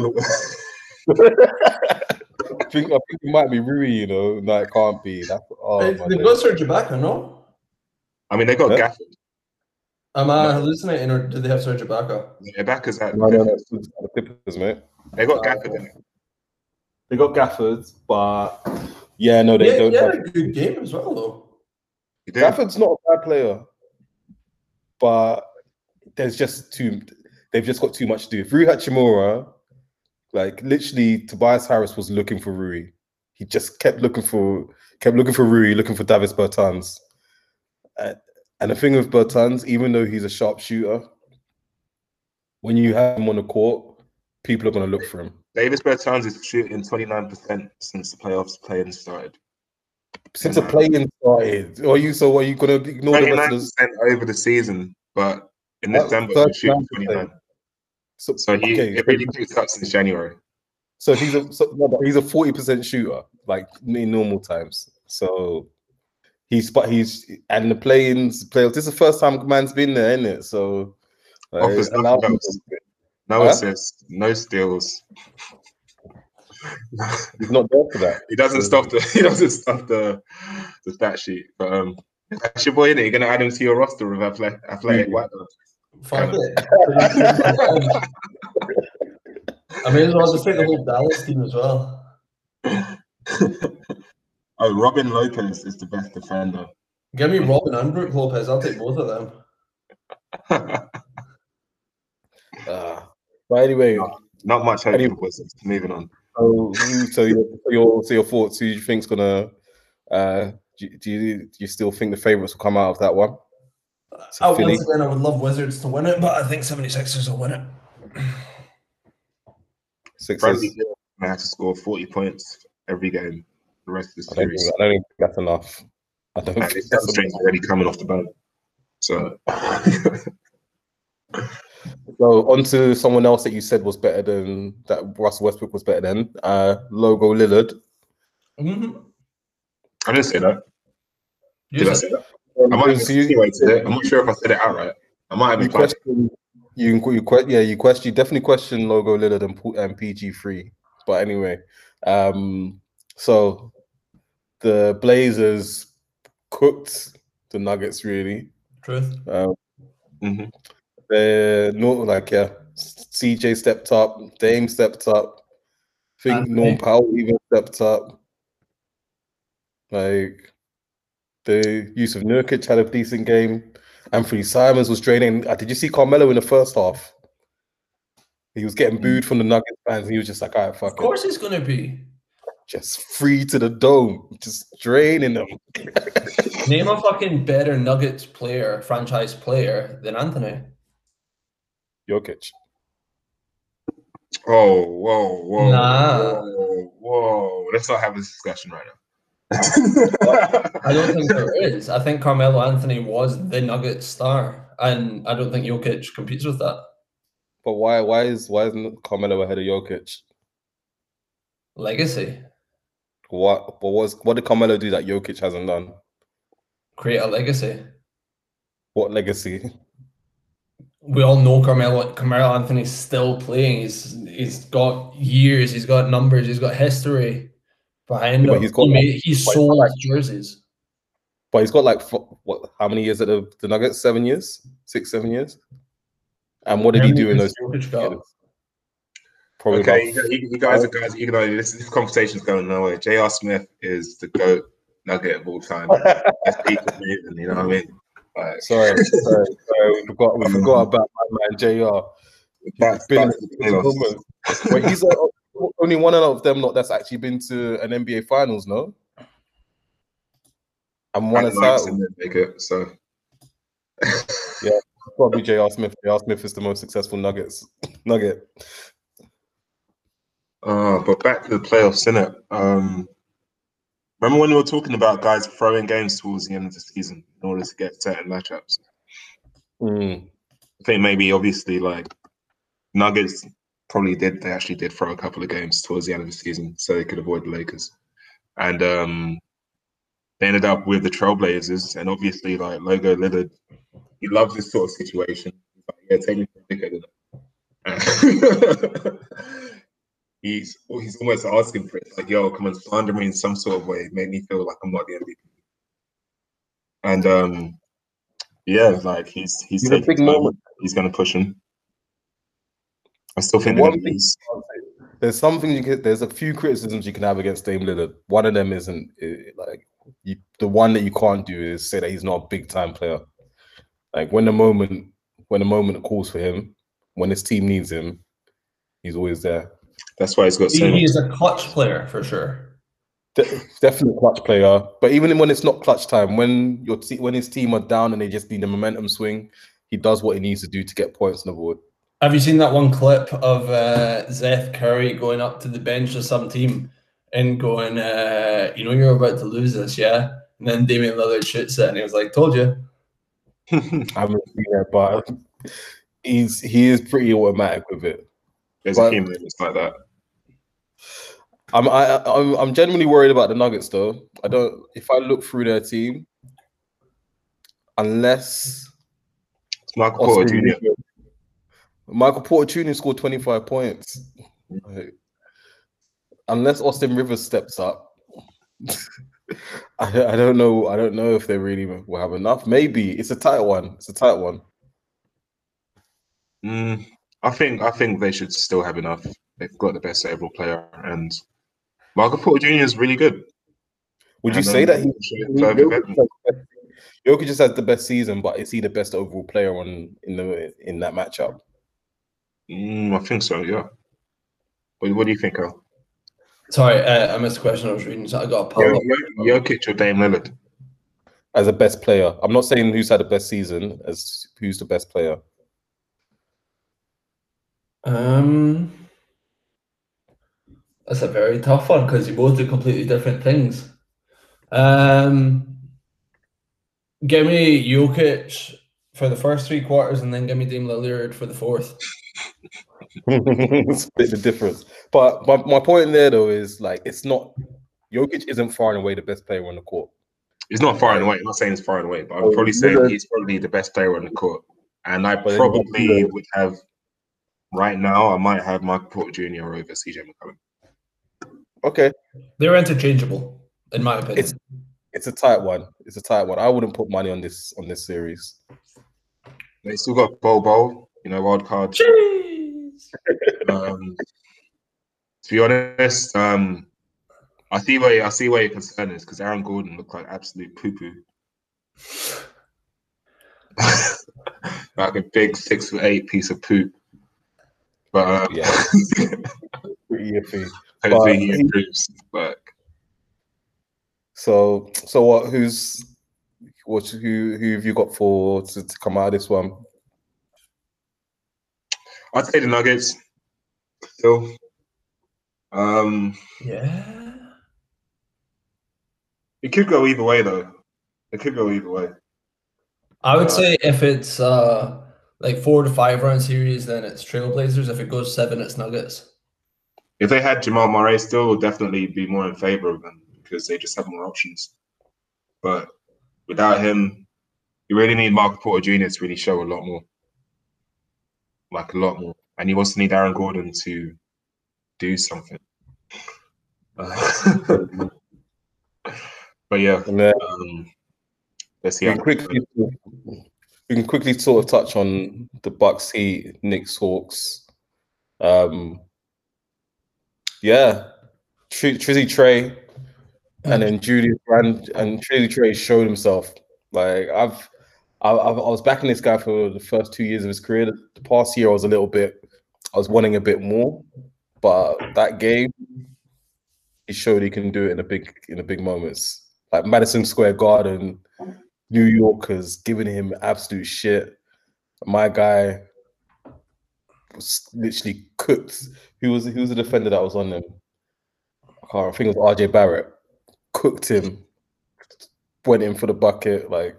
[SPEAKER 1] the I think it might be Rui, you know. No, it can't be.
[SPEAKER 2] They've got Serge Ibaka, no?
[SPEAKER 3] I mean, they got Gafford.
[SPEAKER 2] Am I hallucinating, or do they have Serge Ibaka?
[SPEAKER 3] Yeah, Ibaka's at
[SPEAKER 1] the Clippers, mate.
[SPEAKER 3] They got Gafford in it.
[SPEAKER 1] They got Gafford, but yeah, no, they don't.
[SPEAKER 2] He had a good game as well, though.
[SPEAKER 1] Gafford's not a bad player, but they've just got too much to do. If Rui Hachimura, like literally, Tobias Harris was looking for Rui. He just kept looking for Rui, looking for Davis Bertans. And the thing with Bertans, even though he's a sharpshooter, when you have him on the court, people are going to look for him.
[SPEAKER 3] Davis Bertans is shooting 29% since the playoffs playing started.
[SPEAKER 1] Since the playing started, are you going to ignore the rest of the
[SPEAKER 3] over the season? But in December, he's shooting 29. So he really picked up since January.
[SPEAKER 1] So he's a 40% shooter, like in normal times. So he's and the playoffs. This is the first time man's been there, isn't it? So
[SPEAKER 3] no assists, no steals.
[SPEAKER 1] He's not there for that.
[SPEAKER 3] He doesn't stop the stat sheet. But that's your boy, innit? You're gonna add him to your roster with athletic white.
[SPEAKER 2] Fuck it. I may as well just take the whole Dallas team as well.
[SPEAKER 3] Oh, Robin Lopez is the best defender.
[SPEAKER 2] Give me Robin and Brook Lopez. I'll take both of them.
[SPEAKER 1] But anyway,
[SPEAKER 3] not much hope for Wizards. Moving on.
[SPEAKER 1] So your thoughts? Who do you think's gonna? Do you still think the favorites will come out of that one?
[SPEAKER 2] Once again, I would love Wizards to win it, but I think 76ers will win it.
[SPEAKER 3] Sixers may have to score 40 points every game the rest of the series.
[SPEAKER 1] I don't think that's enough. I don't think
[SPEAKER 3] that's strength already coming off the bench. So
[SPEAKER 1] on to someone else that you said was better than that. Russell Westbrook was better than Logo Lillard.
[SPEAKER 2] Mm-hmm.
[SPEAKER 3] I didn't say that. Did I say that? I might have insinuated it. I'm not sure if I said it outright. I might have implied it. You definitely question Logo Lillard and PG3. But anyway,
[SPEAKER 1] So the Blazers cooked the Nuggets really.
[SPEAKER 2] Truth.
[SPEAKER 3] Mhm.
[SPEAKER 1] They're not like CJ stepped up, Dame stepped up. I think
[SPEAKER 2] Anthony.
[SPEAKER 1] Norm Powell even stepped up. Like the use of Nurkic had a decent game. Anthony Simons was draining. Did you see Carmelo in the first half? He was getting booed from the Nuggets fans. And he was just like, all right, fuck
[SPEAKER 2] Of course he's going to be.
[SPEAKER 1] Just free to the dome, just draining them.
[SPEAKER 2] Name a fucking better Nuggets player, franchise player than Anthony.
[SPEAKER 1] Jokic.
[SPEAKER 3] Oh, whoa.
[SPEAKER 2] Nah.
[SPEAKER 3] Whoa. Let's not have this discussion right now.
[SPEAKER 2] I don't think there is. I think Carmelo Anthony was the Nuggets star, and I don't think Jokic competes with that.
[SPEAKER 1] But why isn't Carmelo ahead of Jokic?
[SPEAKER 2] Legacy.
[SPEAKER 1] What did Carmelo do that Jokic hasn't done?
[SPEAKER 2] Create a legacy.
[SPEAKER 1] What legacy?
[SPEAKER 2] We all know Carmelo Anthony's still playing. He's got years, he's got numbers, he's got history behind him. He's sold jerseys.
[SPEAKER 1] But he's got like what? How many years at the Nuggets? 7 years, 6, 7 years. And what did he do in those years?
[SPEAKER 3] Probably okay, you guys, this conversation's going nowhere. J.R. Smith is the GOAT Nugget of all time. You know what I mean? Like,
[SPEAKER 1] sorry. We forgot about my man JR. He's only one of them that's actually been to an NBA Finals, no? And won a title.
[SPEAKER 3] So
[SPEAKER 1] yeah, probably JR Smith. JR Smith is the most successful nugget.
[SPEAKER 3] But back to the playoffs, innit? Remember when we were talking about guys throwing games towards the end of the season in order to get certain matchups? I think maybe obviously like Nuggets they actually did throw a couple of games towards the end of the season so they could avoid the Lakers. And they ended up with the Trailblazers, and obviously like Logo Lillard, he loves this sort of situation. He's like, yeah, take me for a dickhead. He's almost asking for it. Like, yo, come and slander me in some sort of way. It made me feel like I'm not the MVP. And yeah, like he's
[SPEAKER 1] a big moment.
[SPEAKER 3] He's going to push him. I still think
[SPEAKER 1] there's a few criticisms you can have against Dame Lillard. One of them isn't like the one that you can't do is say that he's not a big time player. Like when the moment calls for him, when his team needs him, he's always there.
[SPEAKER 3] That's why he's got so much.
[SPEAKER 2] He is a clutch player for sure.
[SPEAKER 1] Definitely clutch player. But even when it's not clutch time, when his team are down and they just need a momentum swing, he does what he needs to do to get points on the board.
[SPEAKER 2] Have you seen that one clip of Seth Curry going up to the bench of some team and going, you're about to lose this, yeah? And then Damian Lillard shoots it and he was like, told you.
[SPEAKER 1] I haven't seen that, but he is pretty automatic with it.
[SPEAKER 3] There's a few moments like that.
[SPEAKER 1] I'm genuinely worried about the Nuggets though. If I look through their team, unless
[SPEAKER 3] it's Michael Porter Jr.
[SPEAKER 1] Michael Porter Jr. scored 25 points. Unless Austin Rivers steps up, I don't know. I don't know if they really will have enough. Maybe it's a tight one.
[SPEAKER 3] I think they should still have enough. They've got the best overall player, and Michael Porter Jr. is really good.
[SPEAKER 1] Would you say that Jokic just has the best season, but is he the best overall player in that matchup?
[SPEAKER 3] I think so, yeah. What do you think, Al?
[SPEAKER 2] Sorry, I missed the question I was reading, so I got a pop-up.
[SPEAKER 3] Jokic or Dame Lillard?
[SPEAKER 1] As a best player. I'm not saying who's had the best season, as who's the best player.
[SPEAKER 2] That's a very tough one because you both do completely different things. Give me Jokic for the first 3 quarters and then give me Dame Lillard for the fourth.
[SPEAKER 1] It's a bit of a difference. But my point there though is like it's not Jokic isn't far and away the best player on the court.
[SPEAKER 3] He's not far and away. I'm not saying he's far and away, but I'm probably saying he's probably the best player on the court. And I probably would have right now, I might have Michael Porter Jr. over CJ McCollum.
[SPEAKER 1] Okay.
[SPEAKER 2] They're interchangeable, in my opinion.
[SPEAKER 1] It's a tight one. It's a tight one. I wouldn't put money on this series.
[SPEAKER 3] They still got Bowl, wild card.
[SPEAKER 2] Jeez.
[SPEAKER 3] To be honest, I see where your concern is because Aaron Gordon looked like absolute poo-poo. Like a big 6'8" piece of poop. But
[SPEAKER 1] yeah, pretty iffy.
[SPEAKER 3] Hopefully he improves. But
[SPEAKER 1] so what? Who have you got to come out of this one?
[SPEAKER 3] I'd say the Nuggets. Still.
[SPEAKER 2] Yeah.
[SPEAKER 3] It could go either way, though. It could go either way.
[SPEAKER 2] I would say if it's like 4 to 5 round series, then it's Trailblazers. If it goes 7, it's Nuggets.
[SPEAKER 3] If they had Jamal Murray, still would definitely be more in favor of them because they just have more options. But without him, you really need Michael Porter Jr. to really show a lot more. Like a lot more. And you also need Aaron Gordon to do something. But yeah, let's see.
[SPEAKER 1] We can quickly sort of touch on the Bucks, Heat, Knicks, Hawks. Yeah, Trizzy Trey, and then Julius Randle, and Trizzy Trey showed himself. Like I was backing this guy for the first 2 years of his career. The past year, I was wanting a bit more, but that game, he showed he can do it in the big moments. Like Madison Square Garden, New Yorkers giving him absolute shit. My guy was literally cooked. Who was the defender that was on them? I think it was RJ Barrett. Cooked him. Went in for the bucket. Like,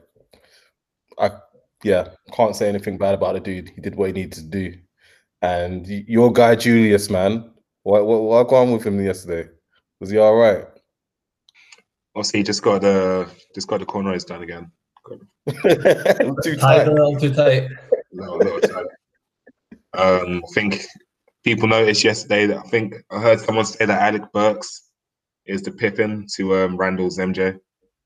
[SPEAKER 1] can't say anything bad about the dude. He did what he needed to do. And your guy Julius, man, what going on with him yesterday? Was he all right?
[SPEAKER 3] Also, he just got the cornrows done again.
[SPEAKER 1] Too tight.
[SPEAKER 2] A little too tight.
[SPEAKER 3] A little tight. I think people noticed yesterday that I heard someone say that Alec Burks is the Pippin to Randall's MJ.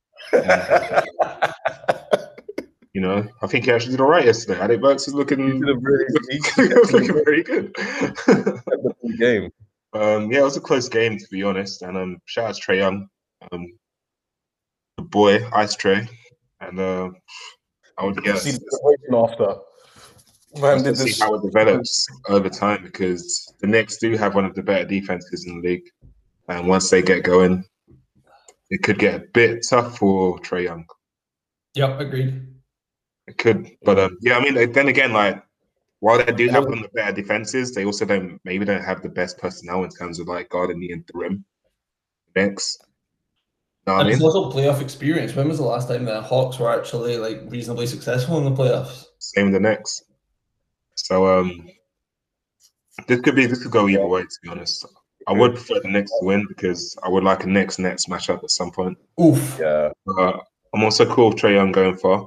[SPEAKER 3] I think he actually did all right yesterday. Alec Burks was looking very good.
[SPEAKER 1] Game.
[SPEAKER 3] It was a close game, to be honest. And shout out to Trae Young, the boy, Ice Trae. And I would guess
[SPEAKER 1] see the celebration after. Man,
[SPEAKER 3] to see how it develops over time, because the Knicks do have one of the better defenses in the league. And once they get going, it could get a bit tough for Trae Young.
[SPEAKER 2] Yep, agreed.
[SPEAKER 3] It could, but then again, like while they do have one of the better defenses, they also don't have the best personnel in terms of like guarding the rim. Knicks.
[SPEAKER 2] It's also playoff experience. When was the last time the Hawks were actually like reasonably successful in the playoffs?
[SPEAKER 3] Same with the Knicks. So this could go either way, to be honest. I would prefer the Knicks to win because I would like a Knicks-Nets matchup at some point.
[SPEAKER 2] Oof.
[SPEAKER 3] Yeah. I'm also cool with Trae Young going far,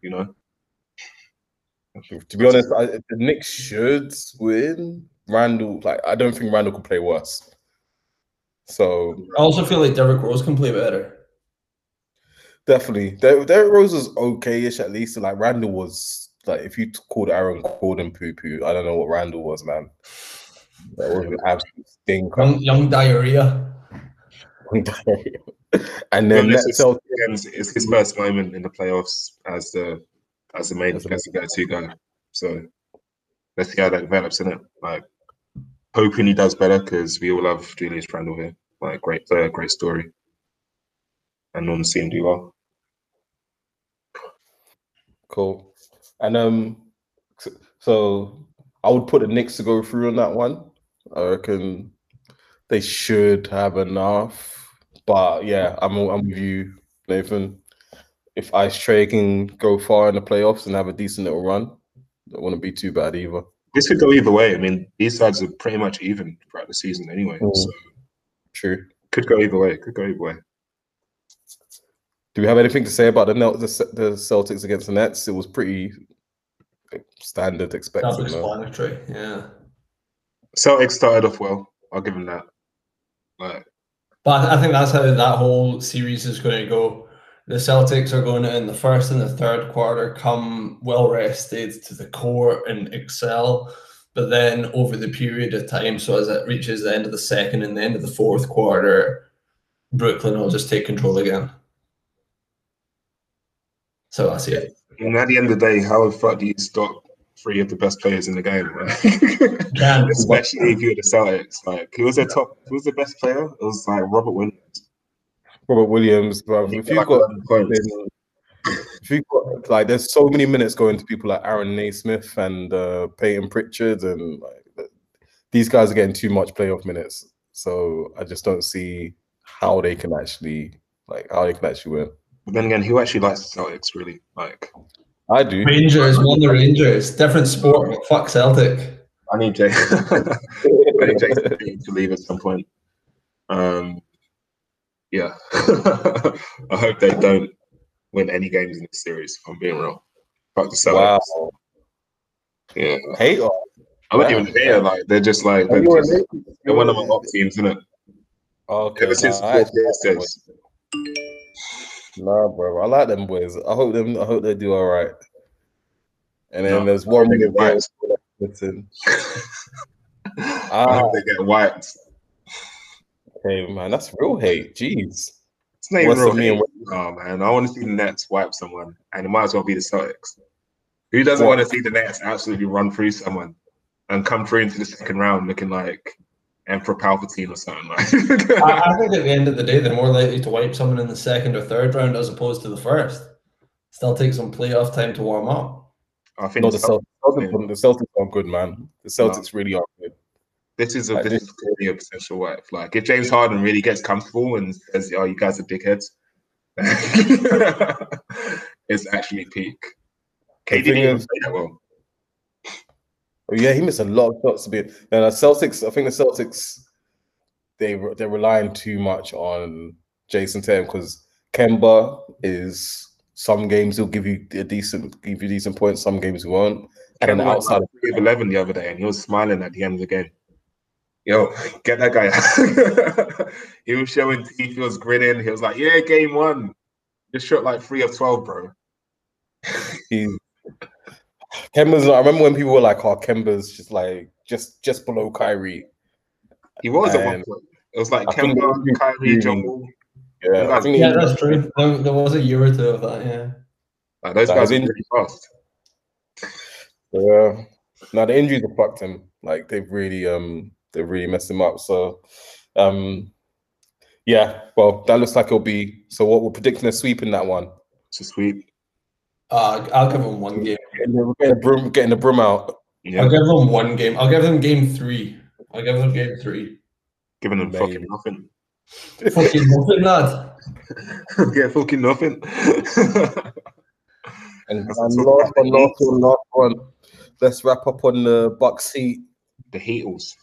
[SPEAKER 1] To be honest, the Knicks should win. Randall, I don't think Randall could play worse. So
[SPEAKER 2] I also feel like Derrick Rose can play better.
[SPEAKER 1] Definitely, Derrick Rose was okay-ish at least. Like Randall was if you called Aaron Gordon poo-poo, I don't know what Randall was, man. That was an absolute stinker.
[SPEAKER 2] Young diarrhea.
[SPEAKER 1] And then
[SPEAKER 3] it's his first moment in the playoffs as the main go-to guy. So let's see how that develops, in it. Like, hoping he does better because we all love Julius Randle here. Like, great player, great story, and want to see him do well.
[SPEAKER 1] Cool. And so I would put the Knicks to go through on that one. I reckon they should have enough, but yeah, I'm with you, Nathan. If Ice Trae can go far in the playoffs and have a decent little run, that wouldn't be too bad either.
[SPEAKER 3] This could go either way. I mean, these sides are pretty much even throughout the season anyway. So
[SPEAKER 1] true.
[SPEAKER 3] Could go either way.
[SPEAKER 1] Do we have anything to say about the Celtics against the Nets? It was pretty standard, expected.
[SPEAKER 2] Self-explanatory, yeah.
[SPEAKER 3] Celtics started off well. I'll give them that. Like,
[SPEAKER 2] But I think that's how that whole series is going to go. The Celtics are going to, in the first and the third quarter, come well rested to the court and excel. But then over the period of time, so as it reaches the end of the second and the end of the fourth quarter, Brooklyn will just take control again. So I see it.
[SPEAKER 3] And at the end of the day, how the fuck do you stop three of the best players in the game? Especially if you're the Celtics. Like, who was the best player? It was like Robert Williams.
[SPEAKER 1] Robert Williams, bro. If you've got like, there's so many minutes going to people like Aaron Naismith and Peyton Pritchard, and like, these guys are getting too much playoff minutes. So I just don't see how they can actually win.
[SPEAKER 3] But then again, who actually likes the Celtics, really? Like,
[SPEAKER 1] I do.
[SPEAKER 2] Rangers, won the Rangers. Different sport, but fuck Celtic.
[SPEAKER 3] I need Jay. I need Jason to leave at some point. Yeah. I hope they don't win any games in this series, if I'm being real. Fuck the Celtics. Wow. Yeah.
[SPEAKER 1] Hater.
[SPEAKER 3] I'm not even here. Like, they're just like, they're one of my top teams, isn't it?
[SPEAKER 1] Okay.
[SPEAKER 3] Ever since fourth days.
[SPEAKER 1] Nah, bro. I like them boys. I hope they do all right. And then there's one more game.
[SPEAKER 3] I hope they get wiped.
[SPEAKER 1] Okay, man, that's real hate. Jeez.
[SPEAKER 3] It's not even real hate. Oh, man. I want to see the Nets wipe someone, and it might as well be the Celtics. Who doesn't want to see the Nets absolutely run through someone and come through into the second round looking like Emperor Palpatine or something like?
[SPEAKER 2] I think at the end of the day, they're more likely to wipe someone in the second or third round as opposed to the first. Still take some playoff time to warm up.
[SPEAKER 3] I think
[SPEAKER 1] the Celtics are good, man. The Celtics really are good.
[SPEAKER 3] This is clearly a potential wipe. Like, if James Harden really gets comfortable and says, "Oh, you guys are dickheads," it's actually peak. KD didn't even play that well.
[SPEAKER 1] Yeah, he missed a lot of shots to be. And the Celtics, I think the Celtics, they're relying too much on Jason Tatum, because Kemba is, some games he'll give you decent points, some games he won't. And then outside
[SPEAKER 3] of 11 the other day, and he was smiling at the end of the game. Yo, get that guy. He was showing teeth, he was grinning. He was like, "Yeah, game one. Just shot like 3 of 12, bro."
[SPEAKER 1] Kemba's. I remember when people were like, "Oh, Kemba's just like just below Kyrie."
[SPEAKER 3] He was at one point. It was like Kemba, Kyrie, John Wall.
[SPEAKER 1] Yeah,
[SPEAKER 2] that's true. There was a year or two of that. Yeah,
[SPEAKER 3] like, those guys are really fast.
[SPEAKER 1] Yeah, no, the injuries have fucked him. Like, they've really messed him up. So, yeah. Well, that looks like it'll be. So, what we're predicting a sweep in that one?
[SPEAKER 3] It's a sweep.
[SPEAKER 2] I'll give them one game.
[SPEAKER 1] Getting the broom out.
[SPEAKER 2] Yeah. I'll give them one game. I'll give them game 3. I'll give them game 3.
[SPEAKER 3] Giving them fucking nothing.
[SPEAKER 2] Fucking nothing, lad.
[SPEAKER 3] Yeah, fucking nothing.
[SPEAKER 1] And last one. Let's wrap up on the Bucks Heat.
[SPEAKER 3] The Heatles.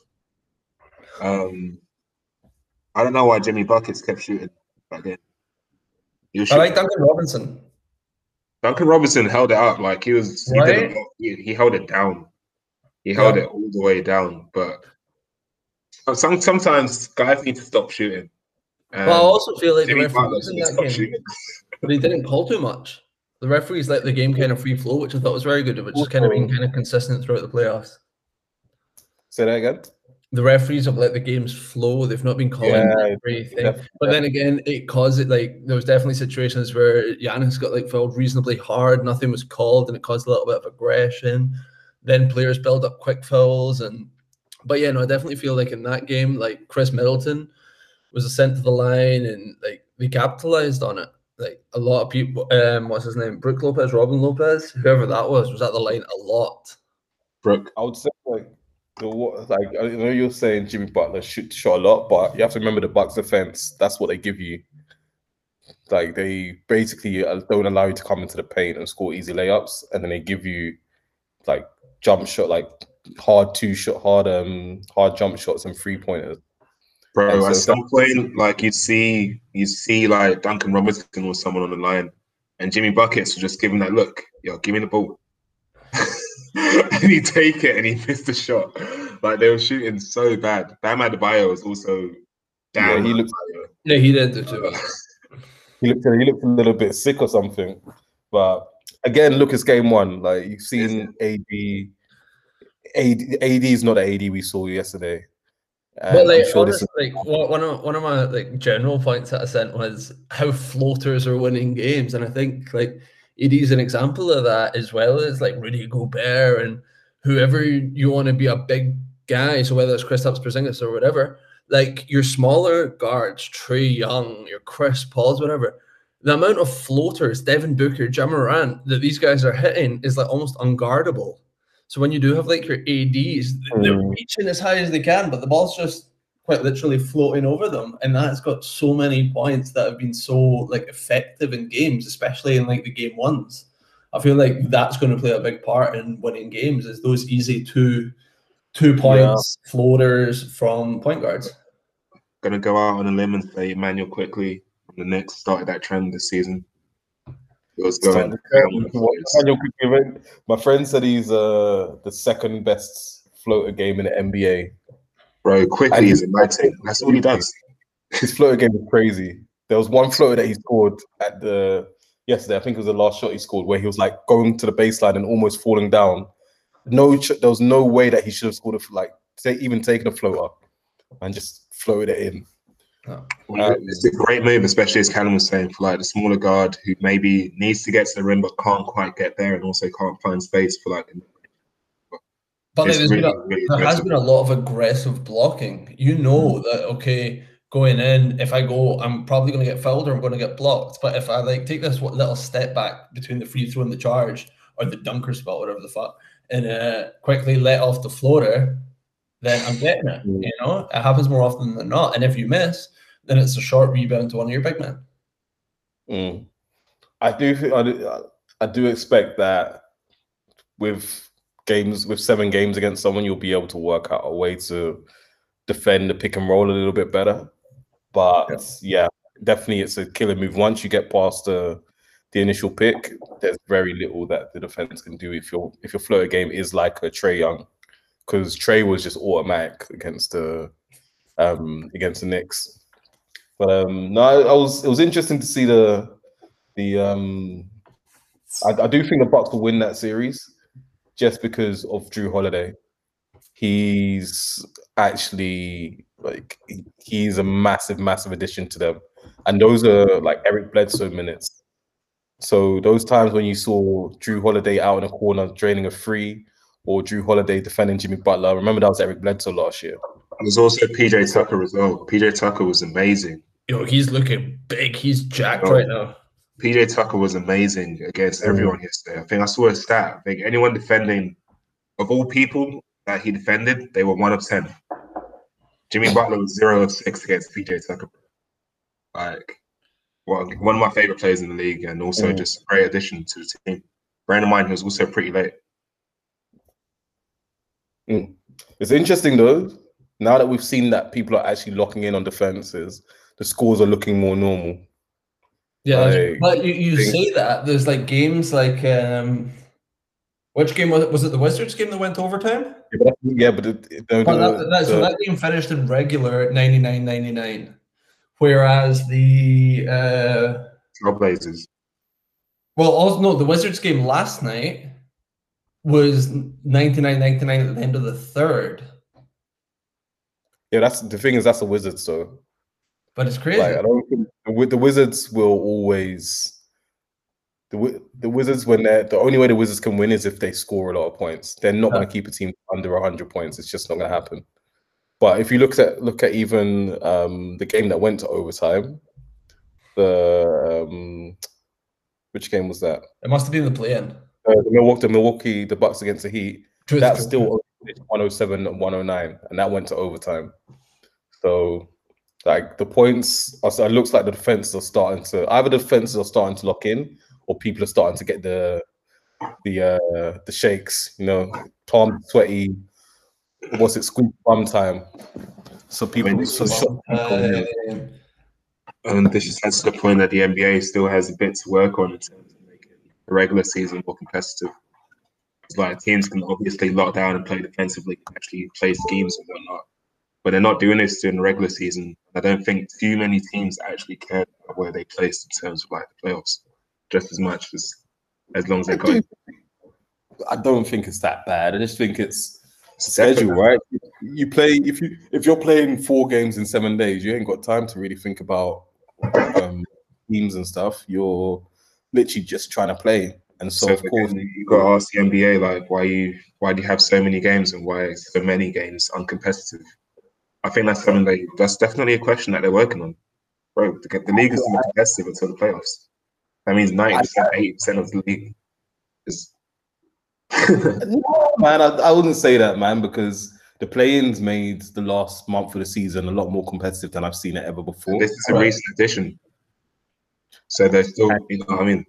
[SPEAKER 3] I don't know why Jimmy Buckets kept shooting back then.
[SPEAKER 2] I like Duncan Robinson.
[SPEAKER 3] Duncan Robinson held it up. Like, he held it down. He held it all the way down. But sometimes guys need to stop shooting.
[SPEAKER 2] Well, I also feel like Jimmy the referees in that game, but he didn't call too much. The referees let the game kind of free flow, which I thought was very good, which has kind of been kind of consistent throughout the playoffs.
[SPEAKER 1] Say that again?
[SPEAKER 2] The referees have let the games flow. They've not been calling everything. But then again, it caused it, like, there was definitely situations where Giannis got like fouled reasonably hard, nothing was called, and it caused a little bit of aggression. Then players build up quick fouls. But yeah, no, I definitely feel like in that game, like, Chris Middleton was sent to the line, and like they capitalized on it. Like, a lot of people, what's his name? Brook Lopez, Robin Lopez, whoever that was at the line a lot.
[SPEAKER 1] Brook, I would say, like, I know you're saying Jimmy Butler shot a lot, but you have to remember the Bucks defense. That's what they give you. Like, they basically don't allow you to come into the paint and score easy layups, and then they give you like jump shot, like hard jump shots and 3-pointers.
[SPEAKER 3] Bro, at some point, like, you see like Duncan Robinson or someone on the line, and Jimmy Buckets was just giving that look. Yo, give me the ball. And he'd take it and he missed the shot. Like, they were shooting so bad. Bam Adebayo was also down.
[SPEAKER 1] he looked
[SPEAKER 2] Yeah, he did do too.
[SPEAKER 1] he looked a little bit sick or something. But again, look, it's game one. Like you've seen AD is not the AD we saw yesterday.
[SPEAKER 2] But
[SPEAKER 1] And
[SPEAKER 2] like,
[SPEAKER 1] I'm sure this
[SPEAKER 2] honestly,
[SPEAKER 1] is
[SPEAKER 2] one of my like general points that I sent was how floaters are winning games, and I think like AD is an example of that, as well as like Rudy Gobert and whoever you want to be a big guy. So whether it's Kristaps Porzingis or whatever, like your smaller guards, Trae Young, your Chris Pauls, whatever. The amount of floaters, Devin Booker, Ja Morant, that these guys are hitting is like almost unguardable. So when you do have like your ADs, they're reaching as high as they can, but the ball's just quite literally floating over them, and that's got so many points that have been so like effective in games, especially in like the game ones. I feel like that's going to play a big part in winning games, is those easy two points floaters from point guards.
[SPEAKER 3] Gonna go out on a limb and say Emmanuel quickly from the Knicks started that trend this season. It was going.
[SPEAKER 1] My friend said he's the second best floater game in the NBA.
[SPEAKER 3] Bro, quickly is igniting. That's all he does.
[SPEAKER 1] His floater game is crazy. There was one floater that he scored at yesterday. I think it was the last shot he scored, where he was like going to the baseline and almost falling down. There was no way that he should have scored even taken a floater and just floated it in.
[SPEAKER 3] It's a great move, especially as Callum was saying, for like the smaller guard who maybe needs to get to the rim but can't quite get there, and also can't find space for like.
[SPEAKER 2] But there has been a lot of aggressive blocking. You know that, okay, going in, if I go, I'm probably going to get fouled or I'm going to get blocked. But if I like take this little step back between the free throw and the charge, or the dunker spot, whatever the fuck, and quickly let off the floater, then I'm getting it. You know, it happens more often than not. And if you miss, then it's a short rebound to one of your big men.
[SPEAKER 1] I do expect that with 7 games against someone, you'll be able to work out a way to defend the pick and roll a little bit better. But yeah, definitely it's a killer move. Once you get past the initial pick, there's very little that the defense can do if your floater game is like a Trae Young, because Trae was just automatic against the Knicks. But it was interesting to see I do think the Bucks will win that series just because of Jrue Holiday. He's actually he's a massive addition to them, and those are like Eric Bledsoe minutes. So those times when you saw Jrue Holiday out in a corner draining a free, or Jrue Holiday defending Jimmy Butler, remember that was Eric Bledsoe last year.
[SPEAKER 3] There's also PJ Tucker as well. PJ Tucker was amazing.
[SPEAKER 2] Yo, he's looking big. He's jacked right now.
[SPEAKER 3] PJ Tucker was amazing against everyone yesterday. I think I saw a stat. I think anyone defending, of all people that he defended, they were 1 of 10. Jimmy Butler was 0 of 6 against PJ Tucker. One of my favorite players in the league, and also just a great addition to the team. Bearing in mind, he was also pretty late.
[SPEAKER 1] It's interesting though. Now that we've seen that people are actually locking in on defenses, the scores are looking more normal.
[SPEAKER 2] Yeah, but you say that there's like games like which game was it? The Wizards game that went to overtime?
[SPEAKER 1] But
[SPEAKER 2] that game finished in regular at 99-99, whereas the
[SPEAKER 3] Trailblazers.
[SPEAKER 2] Well, also no, the Wizards game last night was 99-99 at the end of the third.
[SPEAKER 1] Yeah, that's the thing. That's the Wizards, though.
[SPEAKER 2] But it's crazy.
[SPEAKER 1] I don't think the Wizards will always. The Wizards, when the only way the Wizards can win is if they score a lot of points. They're not going to keep a team under 100 points. It's just not going to happen. But if you look at even the game that went to overtime, which game was that?
[SPEAKER 2] It must have been the play-in.
[SPEAKER 1] The Bucks against the Heat. That's still 107 and 109, and that went to overtime. So, like the points, it looks like the defenses are starting to lock in, or people are starting to get the shakes. You know, Tom sweaty. What's it? Squeak bum time. So people.
[SPEAKER 3] And this just adds to the point that the NBA still has a bit to work on in terms of making the regular season more competitive. It's like teams can obviously lock down and play defensively, actually play schemes and whatnot. but they're not doing this during the regular season. I don't think too many teams actually care about where they place in terms of like the playoffs, just as much as long as they're going.
[SPEAKER 1] I don't think it's that bad. I just think it's schedule, right? You play if you're playing 4 games in 7 days, you ain't got time to really think about teams and stuff. You're literally just trying to play. And so of course
[SPEAKER 3] you got to ask the NBA like why do you have so many games and why is so many games uncompetitive? I think that's something that's definitely a question that they're working on. Bro, the league is not competitive until the playoffs. That means 90%, 80% of the league is
[SPEAKER 1] no, man, I wouldn't say that, man, because the play-ins made the last month of the season a lot more competitive than I've seen it ever before.
[SPEAKER 3] And this is a recent addition. So they're still, you know what I mean?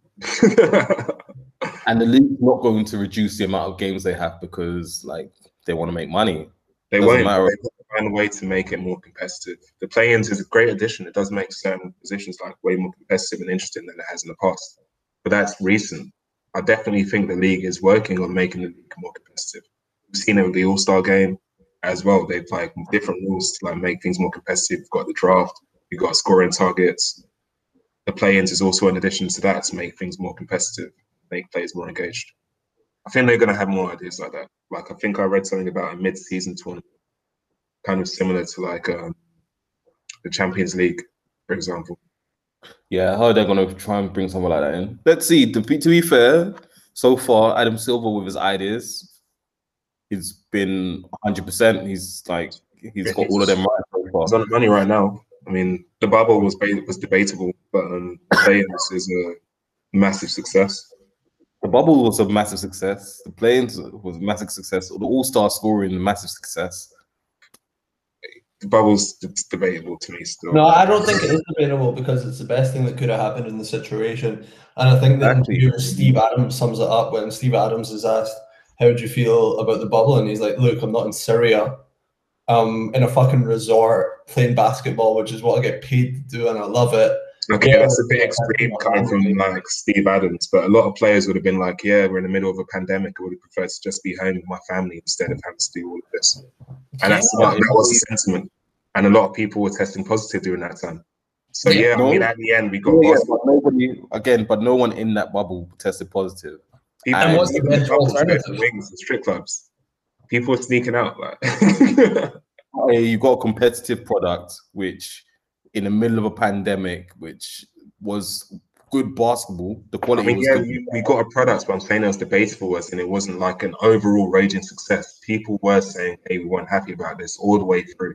[SPEAKER 1] And the league's not going to reduce the amount of games they have because, like, they want to make money.
[SPEAKER 3] They won't. They find a way to make it more competitive. The play-ins is a great addition. It does make certain positions like way more competitive and interesting than it has in the past. But that's recent. I definitely think the league is working on making the league more competitive. We've seen it with the All-Star game as well. They've like different rules to like make things more competitive. We've got the draft. We've got scoring targets. The play-ins is also an addition to that to make things more competitive, make players more engaged. I think they're going to have more ideas like that. Like I think I read something about a mid-season tournament, kind of similar to like the Champions League, for example.
[SPEAKER 1] Yeah, how are they going to try and bring something like that in? Let's see. To be fair, so far, Adam Silver with his ideas, he's been 100%. He's got all of them right so far.
[SPEAKER 3] He's on the money right now. I mean, the bubble was debatable, but the play-ins is a massive success.
[SPEAKER 1] The bubble was a massive success. The play-ins was a massive success. The All-Star scoring, a massive success.
[SPEAKER 3] The bubble's debatable to me still.
[SPEAKER 2] No, I don't think it is debatable because it's the best thing that could have happened in the situation. And I think that Steve Adams sums it up when Steve Adams is asked, how do you feel about the bubble? And he's like, look, I'm not in Syria. In a fucking resort playing basketball, which is what I get paid to do, and I love it.
[SPEAKER 3] Okay, that's a bit extreme coming from like Steve Adams, but a lot of players would have been like, yeah, we're in the middle of a pandemic. I would have preferred to just be home with my family instead of having to do all of this. And that was the sentiment. And a lot of people were testing positive during that time. So I mean, at the end, we got
[SPEAKER 1] but no one in that bubble tested positive.
[SPEAKER 3] People
[SPEAKER 2] and what's the best alternative?
[SPEAKER 3] Wings and strip clubs. People were sneaking out. Like,
[SPEAKER 1] you got a competitive product, which in the middle of a pandemic, which was good basketball. The quality was good.
[SPEAKER 3] We got a product, but I'm saying it was debatable, and it wasn't like an overall raging success. People were saying, "Hey, we weren't happy about this all the way through."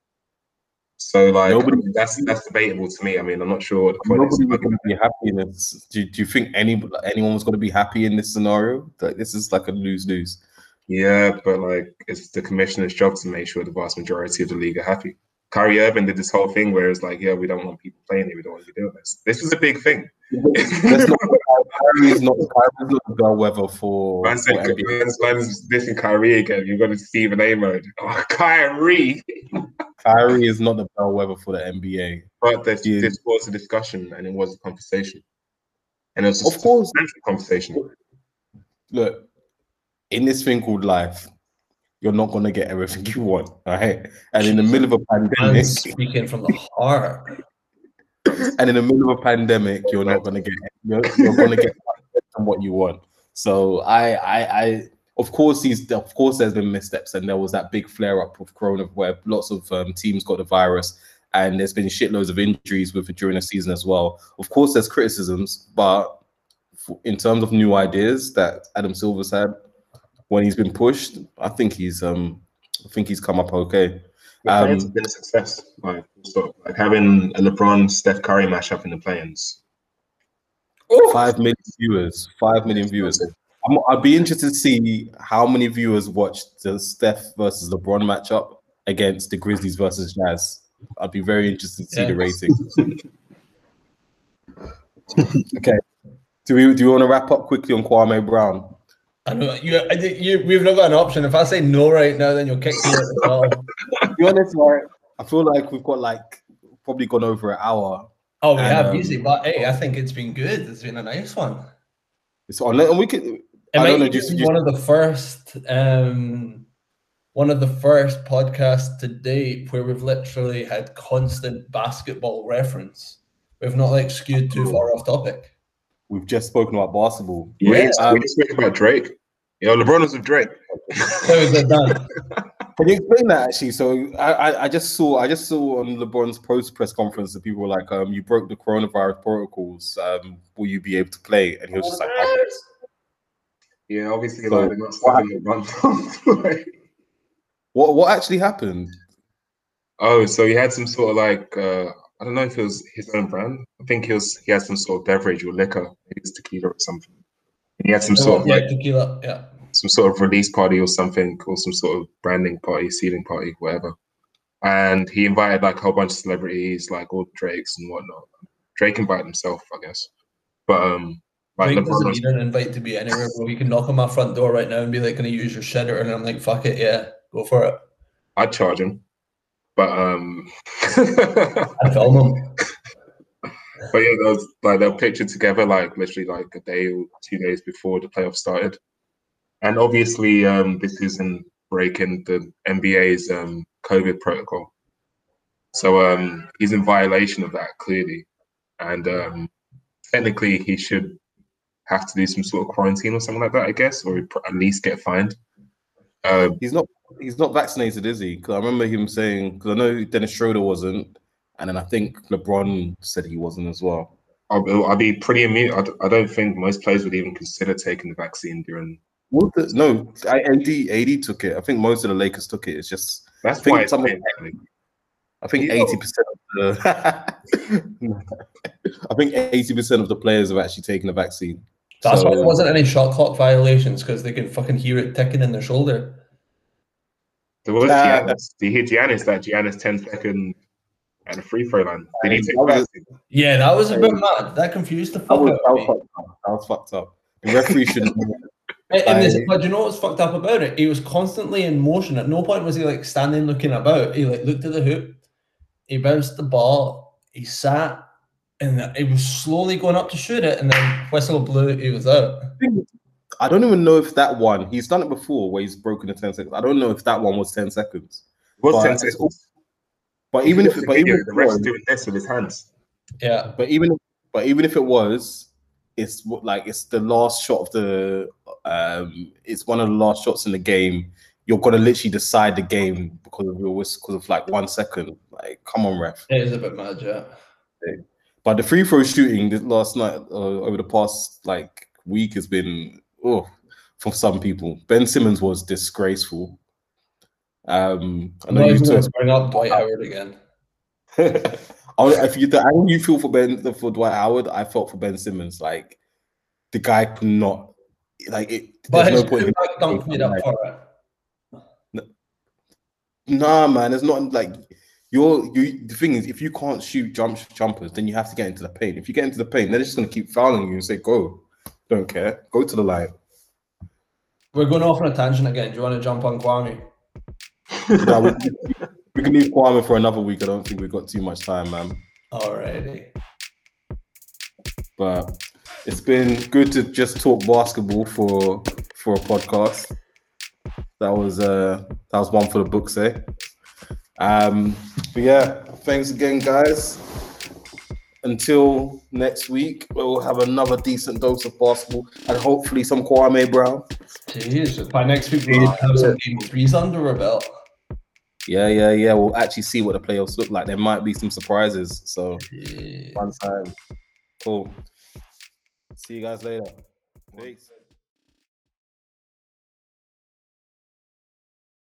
[SPEAKER 3] So, like, that's debatable to me. I mean, I'm not sure what the point is.
[SPEAKER 1] Nobody's going to be happy in this. Do you think anyone was going to be happy in this scenario? Like, this is like a lose-lose.
[SPEAKER 3] Yeah, but like, it's the commissioner's job to make sure the vast majority of the league are happy. Kyrie Irving did this whole thing where it's like, yeah, we don't want people playing here. We don't want to be doing this. This was a big thing. Kyrie
[SPEAKER 1] is not the bellwether for.
[SPEAKER 3] Man's dissing Kyrie again. You've got to Stephen A mode. Oh, Kyrie.
[SPEAKER 1] Kyrie is not the bellwether for the NBA.
[SPEAKER 3] But this was a discussion and it was a conversation. And it was
[SPEAKER 1] of course
[SPEAKER 3] a conversation.
[SPEAKER 1] Look, in this thing called life, you're not going to get everything you want, right? And in the middle of a pandemic,
[SPEAKER 2] speaking from the heart.
[SPEAKER 1] And in the middle of a pandemic, you're not going to get you're going to get what you want. So I of course there's been missteps, and there was that big flare up of Corona where lots of teams got the virus, and there's been shitloads of injuries with it during the season as well. Of course, there's criticisms, but in terms of new ideas that Adam Silver's had when he's been pushed, I think he's come up okay.
[SPEAKER 3] It's been a success. Like having a LeBron Steph Curry matchup in the play-ins.
[SPEAKER 1] 5 million viewers. 5 million viewers. I'd be interested to see how many viewers watched the Steph versus LeBron matchup against the Grizzlies versus Jazz. I'd be very interested to see the rating. Okay. Do you want to wrap up quickly on Kwame Brown?
[SPEAKER 2] I know we've not got an option. If I say no right now, then you'll kick me out as well.
[SPEAKER 1] To be honest, right, I feel like we've got probably gone over an hour.
[SPEAKER 2] Oh, we have easy, but hey, I think it's been good. It's been a nice one.
[SPEAKER 1] It's on, and we could.
[SPEAKER 2] It might be one of the first one of the first podcasts to date where we've literally had constant basketball reference. We've not like skewed too far off topic.
[SPEAKER 1] We've just spoken about basketball.
[SPEAKER 3] We just spoke about Drake. LeBron was with Drake.
[SPEAKER 2] How is it done?
[SPEAKER 1] Can you explain that actually? So I just saw on LeBron's post press conference that people were like, you broke the coronavirus protocols. Will you be able to play? And he was just like,
[SPEAKER 3] yeah, obviously,
[SPEAKER 1] So,
[SPEAKER 3] like they're not stopping LeBron.
[SPEAKER 1] what actually happened?
[SPEAKER 3] Oh, so he had some sort of like I don't know if it was his own brand. I think he had some sort of beverage or liquor, maybe it's tequila or something. And he had some sort of like
[SPEAKER 2] tequila, yeah.
[SPEAKER 3] some sort of release party or something, or some sort of branding party, sealing party, whatever. And he invited like a whole bunch of celebrities, like all the Drakes and whatnot. Drake invited himself, I guess. But like
[SPEAKER 2] Drake doesn't
[SPEAKER 3] LeBron
[SPEAKER 2] need an invite to be anywhere, bro. You can knock on my front door right now and be like, "Can I use your shitter?" And I'm like, "Fuck it, yeah, go for it."
[SPEAKER 3] I'd charge him. But
[SPEAKER 2] I film him.
[SPEAKER 3] But yeah, they were pictured together like literally like a day or 2 days before the playoffs started. And obviously this isn't breaking the NBA's COVID protocol. So he's in violation of that clearly. And technically he should have to do some sort of quarantine or something like that, I guess, or at least get fined.
[SPEAKER 1] He's not vaccinated, is he? Because I remember him saying, because I know Dennis Schroeder wasn't, and then I think LeBron said he wasn't as well.
[SPEAKER 3] I'll be pretty immune. I don't think most players would even consider taking the vaccine during.
[SPEAKER 1] No, AD took it. I think most of the Lakers took it. It's just
[SPEAKER 3] That's why it's
[SPEAKER 1] I think 80% of the I think 80% of the players have actually taken the vaccine.
[SPEAKER 2] That's why there wasn't any shot clock violations, because they can fucking hear it ticking in their shoulder.
[SPEAKER 3] There was Giannis. Did you hear Giannis? That Giannis 10-second at a free throw line. Did he take the vaccine?
[SPEAKER 2] Yeah, that was a bit mad. That confused the fuck out of me.
[SPEAKER 1] That was fucked up. The referee should.
[SPEAKER 2] But you know what's fucked up about it? He was constantly in motion. At no point was he like standing looking about. He like looked at the hoop. He bounced the ball. He sat, and he was slowly going up to shoot it. And then whistle blew. He was out.
[SPEAKER 1] I don't even know if that one. He's done it before, where he's broken the 10 seconds. I don't know if that one was 10 seconds.
[SPEAKER 3] It was 10 seconds.
[SPEAKER 1] But even if
[SPEAKER 3] the ref is doing this with his hands.
[SPEAKER 2] Yeah.
[SPEAKER 1] But even if it was, it's the last shot of the. It's one of the last shots in the game. You're gonna literally decide the game because of your whistle, because of like 1 second. Like, come on, ref.
[SPEAKER 2] It is a bit mad, yeah.
[SPEAKER 1] But the free throw shooting this last night, over the past like week, has been for some people. Ben Simmons was disgraceful. I know you
[SPEAKER 2] bring up Dwight Howard again.
[SPEAKER 1] If you feel for Dwight Howard, I felt for Ben Simmons. Like, the guy could not, like it.
[SPEAKER 2] But
[SPEAKER 1] there's
[SPEAKER 2] his
[SPEAKER 1] no point.
[SPEAKER 2] dunk made up for it.
[SPEAKER 1] Nah, man, it's not like the thing is, if you can't shoot jumpers, then you have to get into the paint. If you get into the paint, they're just gonna keep fouling you and say, "Go, don't care, go to the line."
[SPEAKER 2] We're going off on a tangent again. Do you want to jump on Kwame?
[SPEAKER 1] No, we can leave Kwame for another week. I don't think we've got too much time, man.
[SPEAKER 2] Alrighty.
[SPEAKER 1] But it's been good to just talk basketball for a podcast. That was one for the books, eh? But yeah, thanks again, guys. Until next week, we'll have another decent dose of basketball and hopefully some Kwame Brown.
[SPEAKER 2] Jeez, by next week we need to have some Game 3s under our belt.
[SPEAKER 1] Yeah. We'll actually see what the playoffs look like. There might be some surprises. So, fun time. Cool. See you guys later. Peace.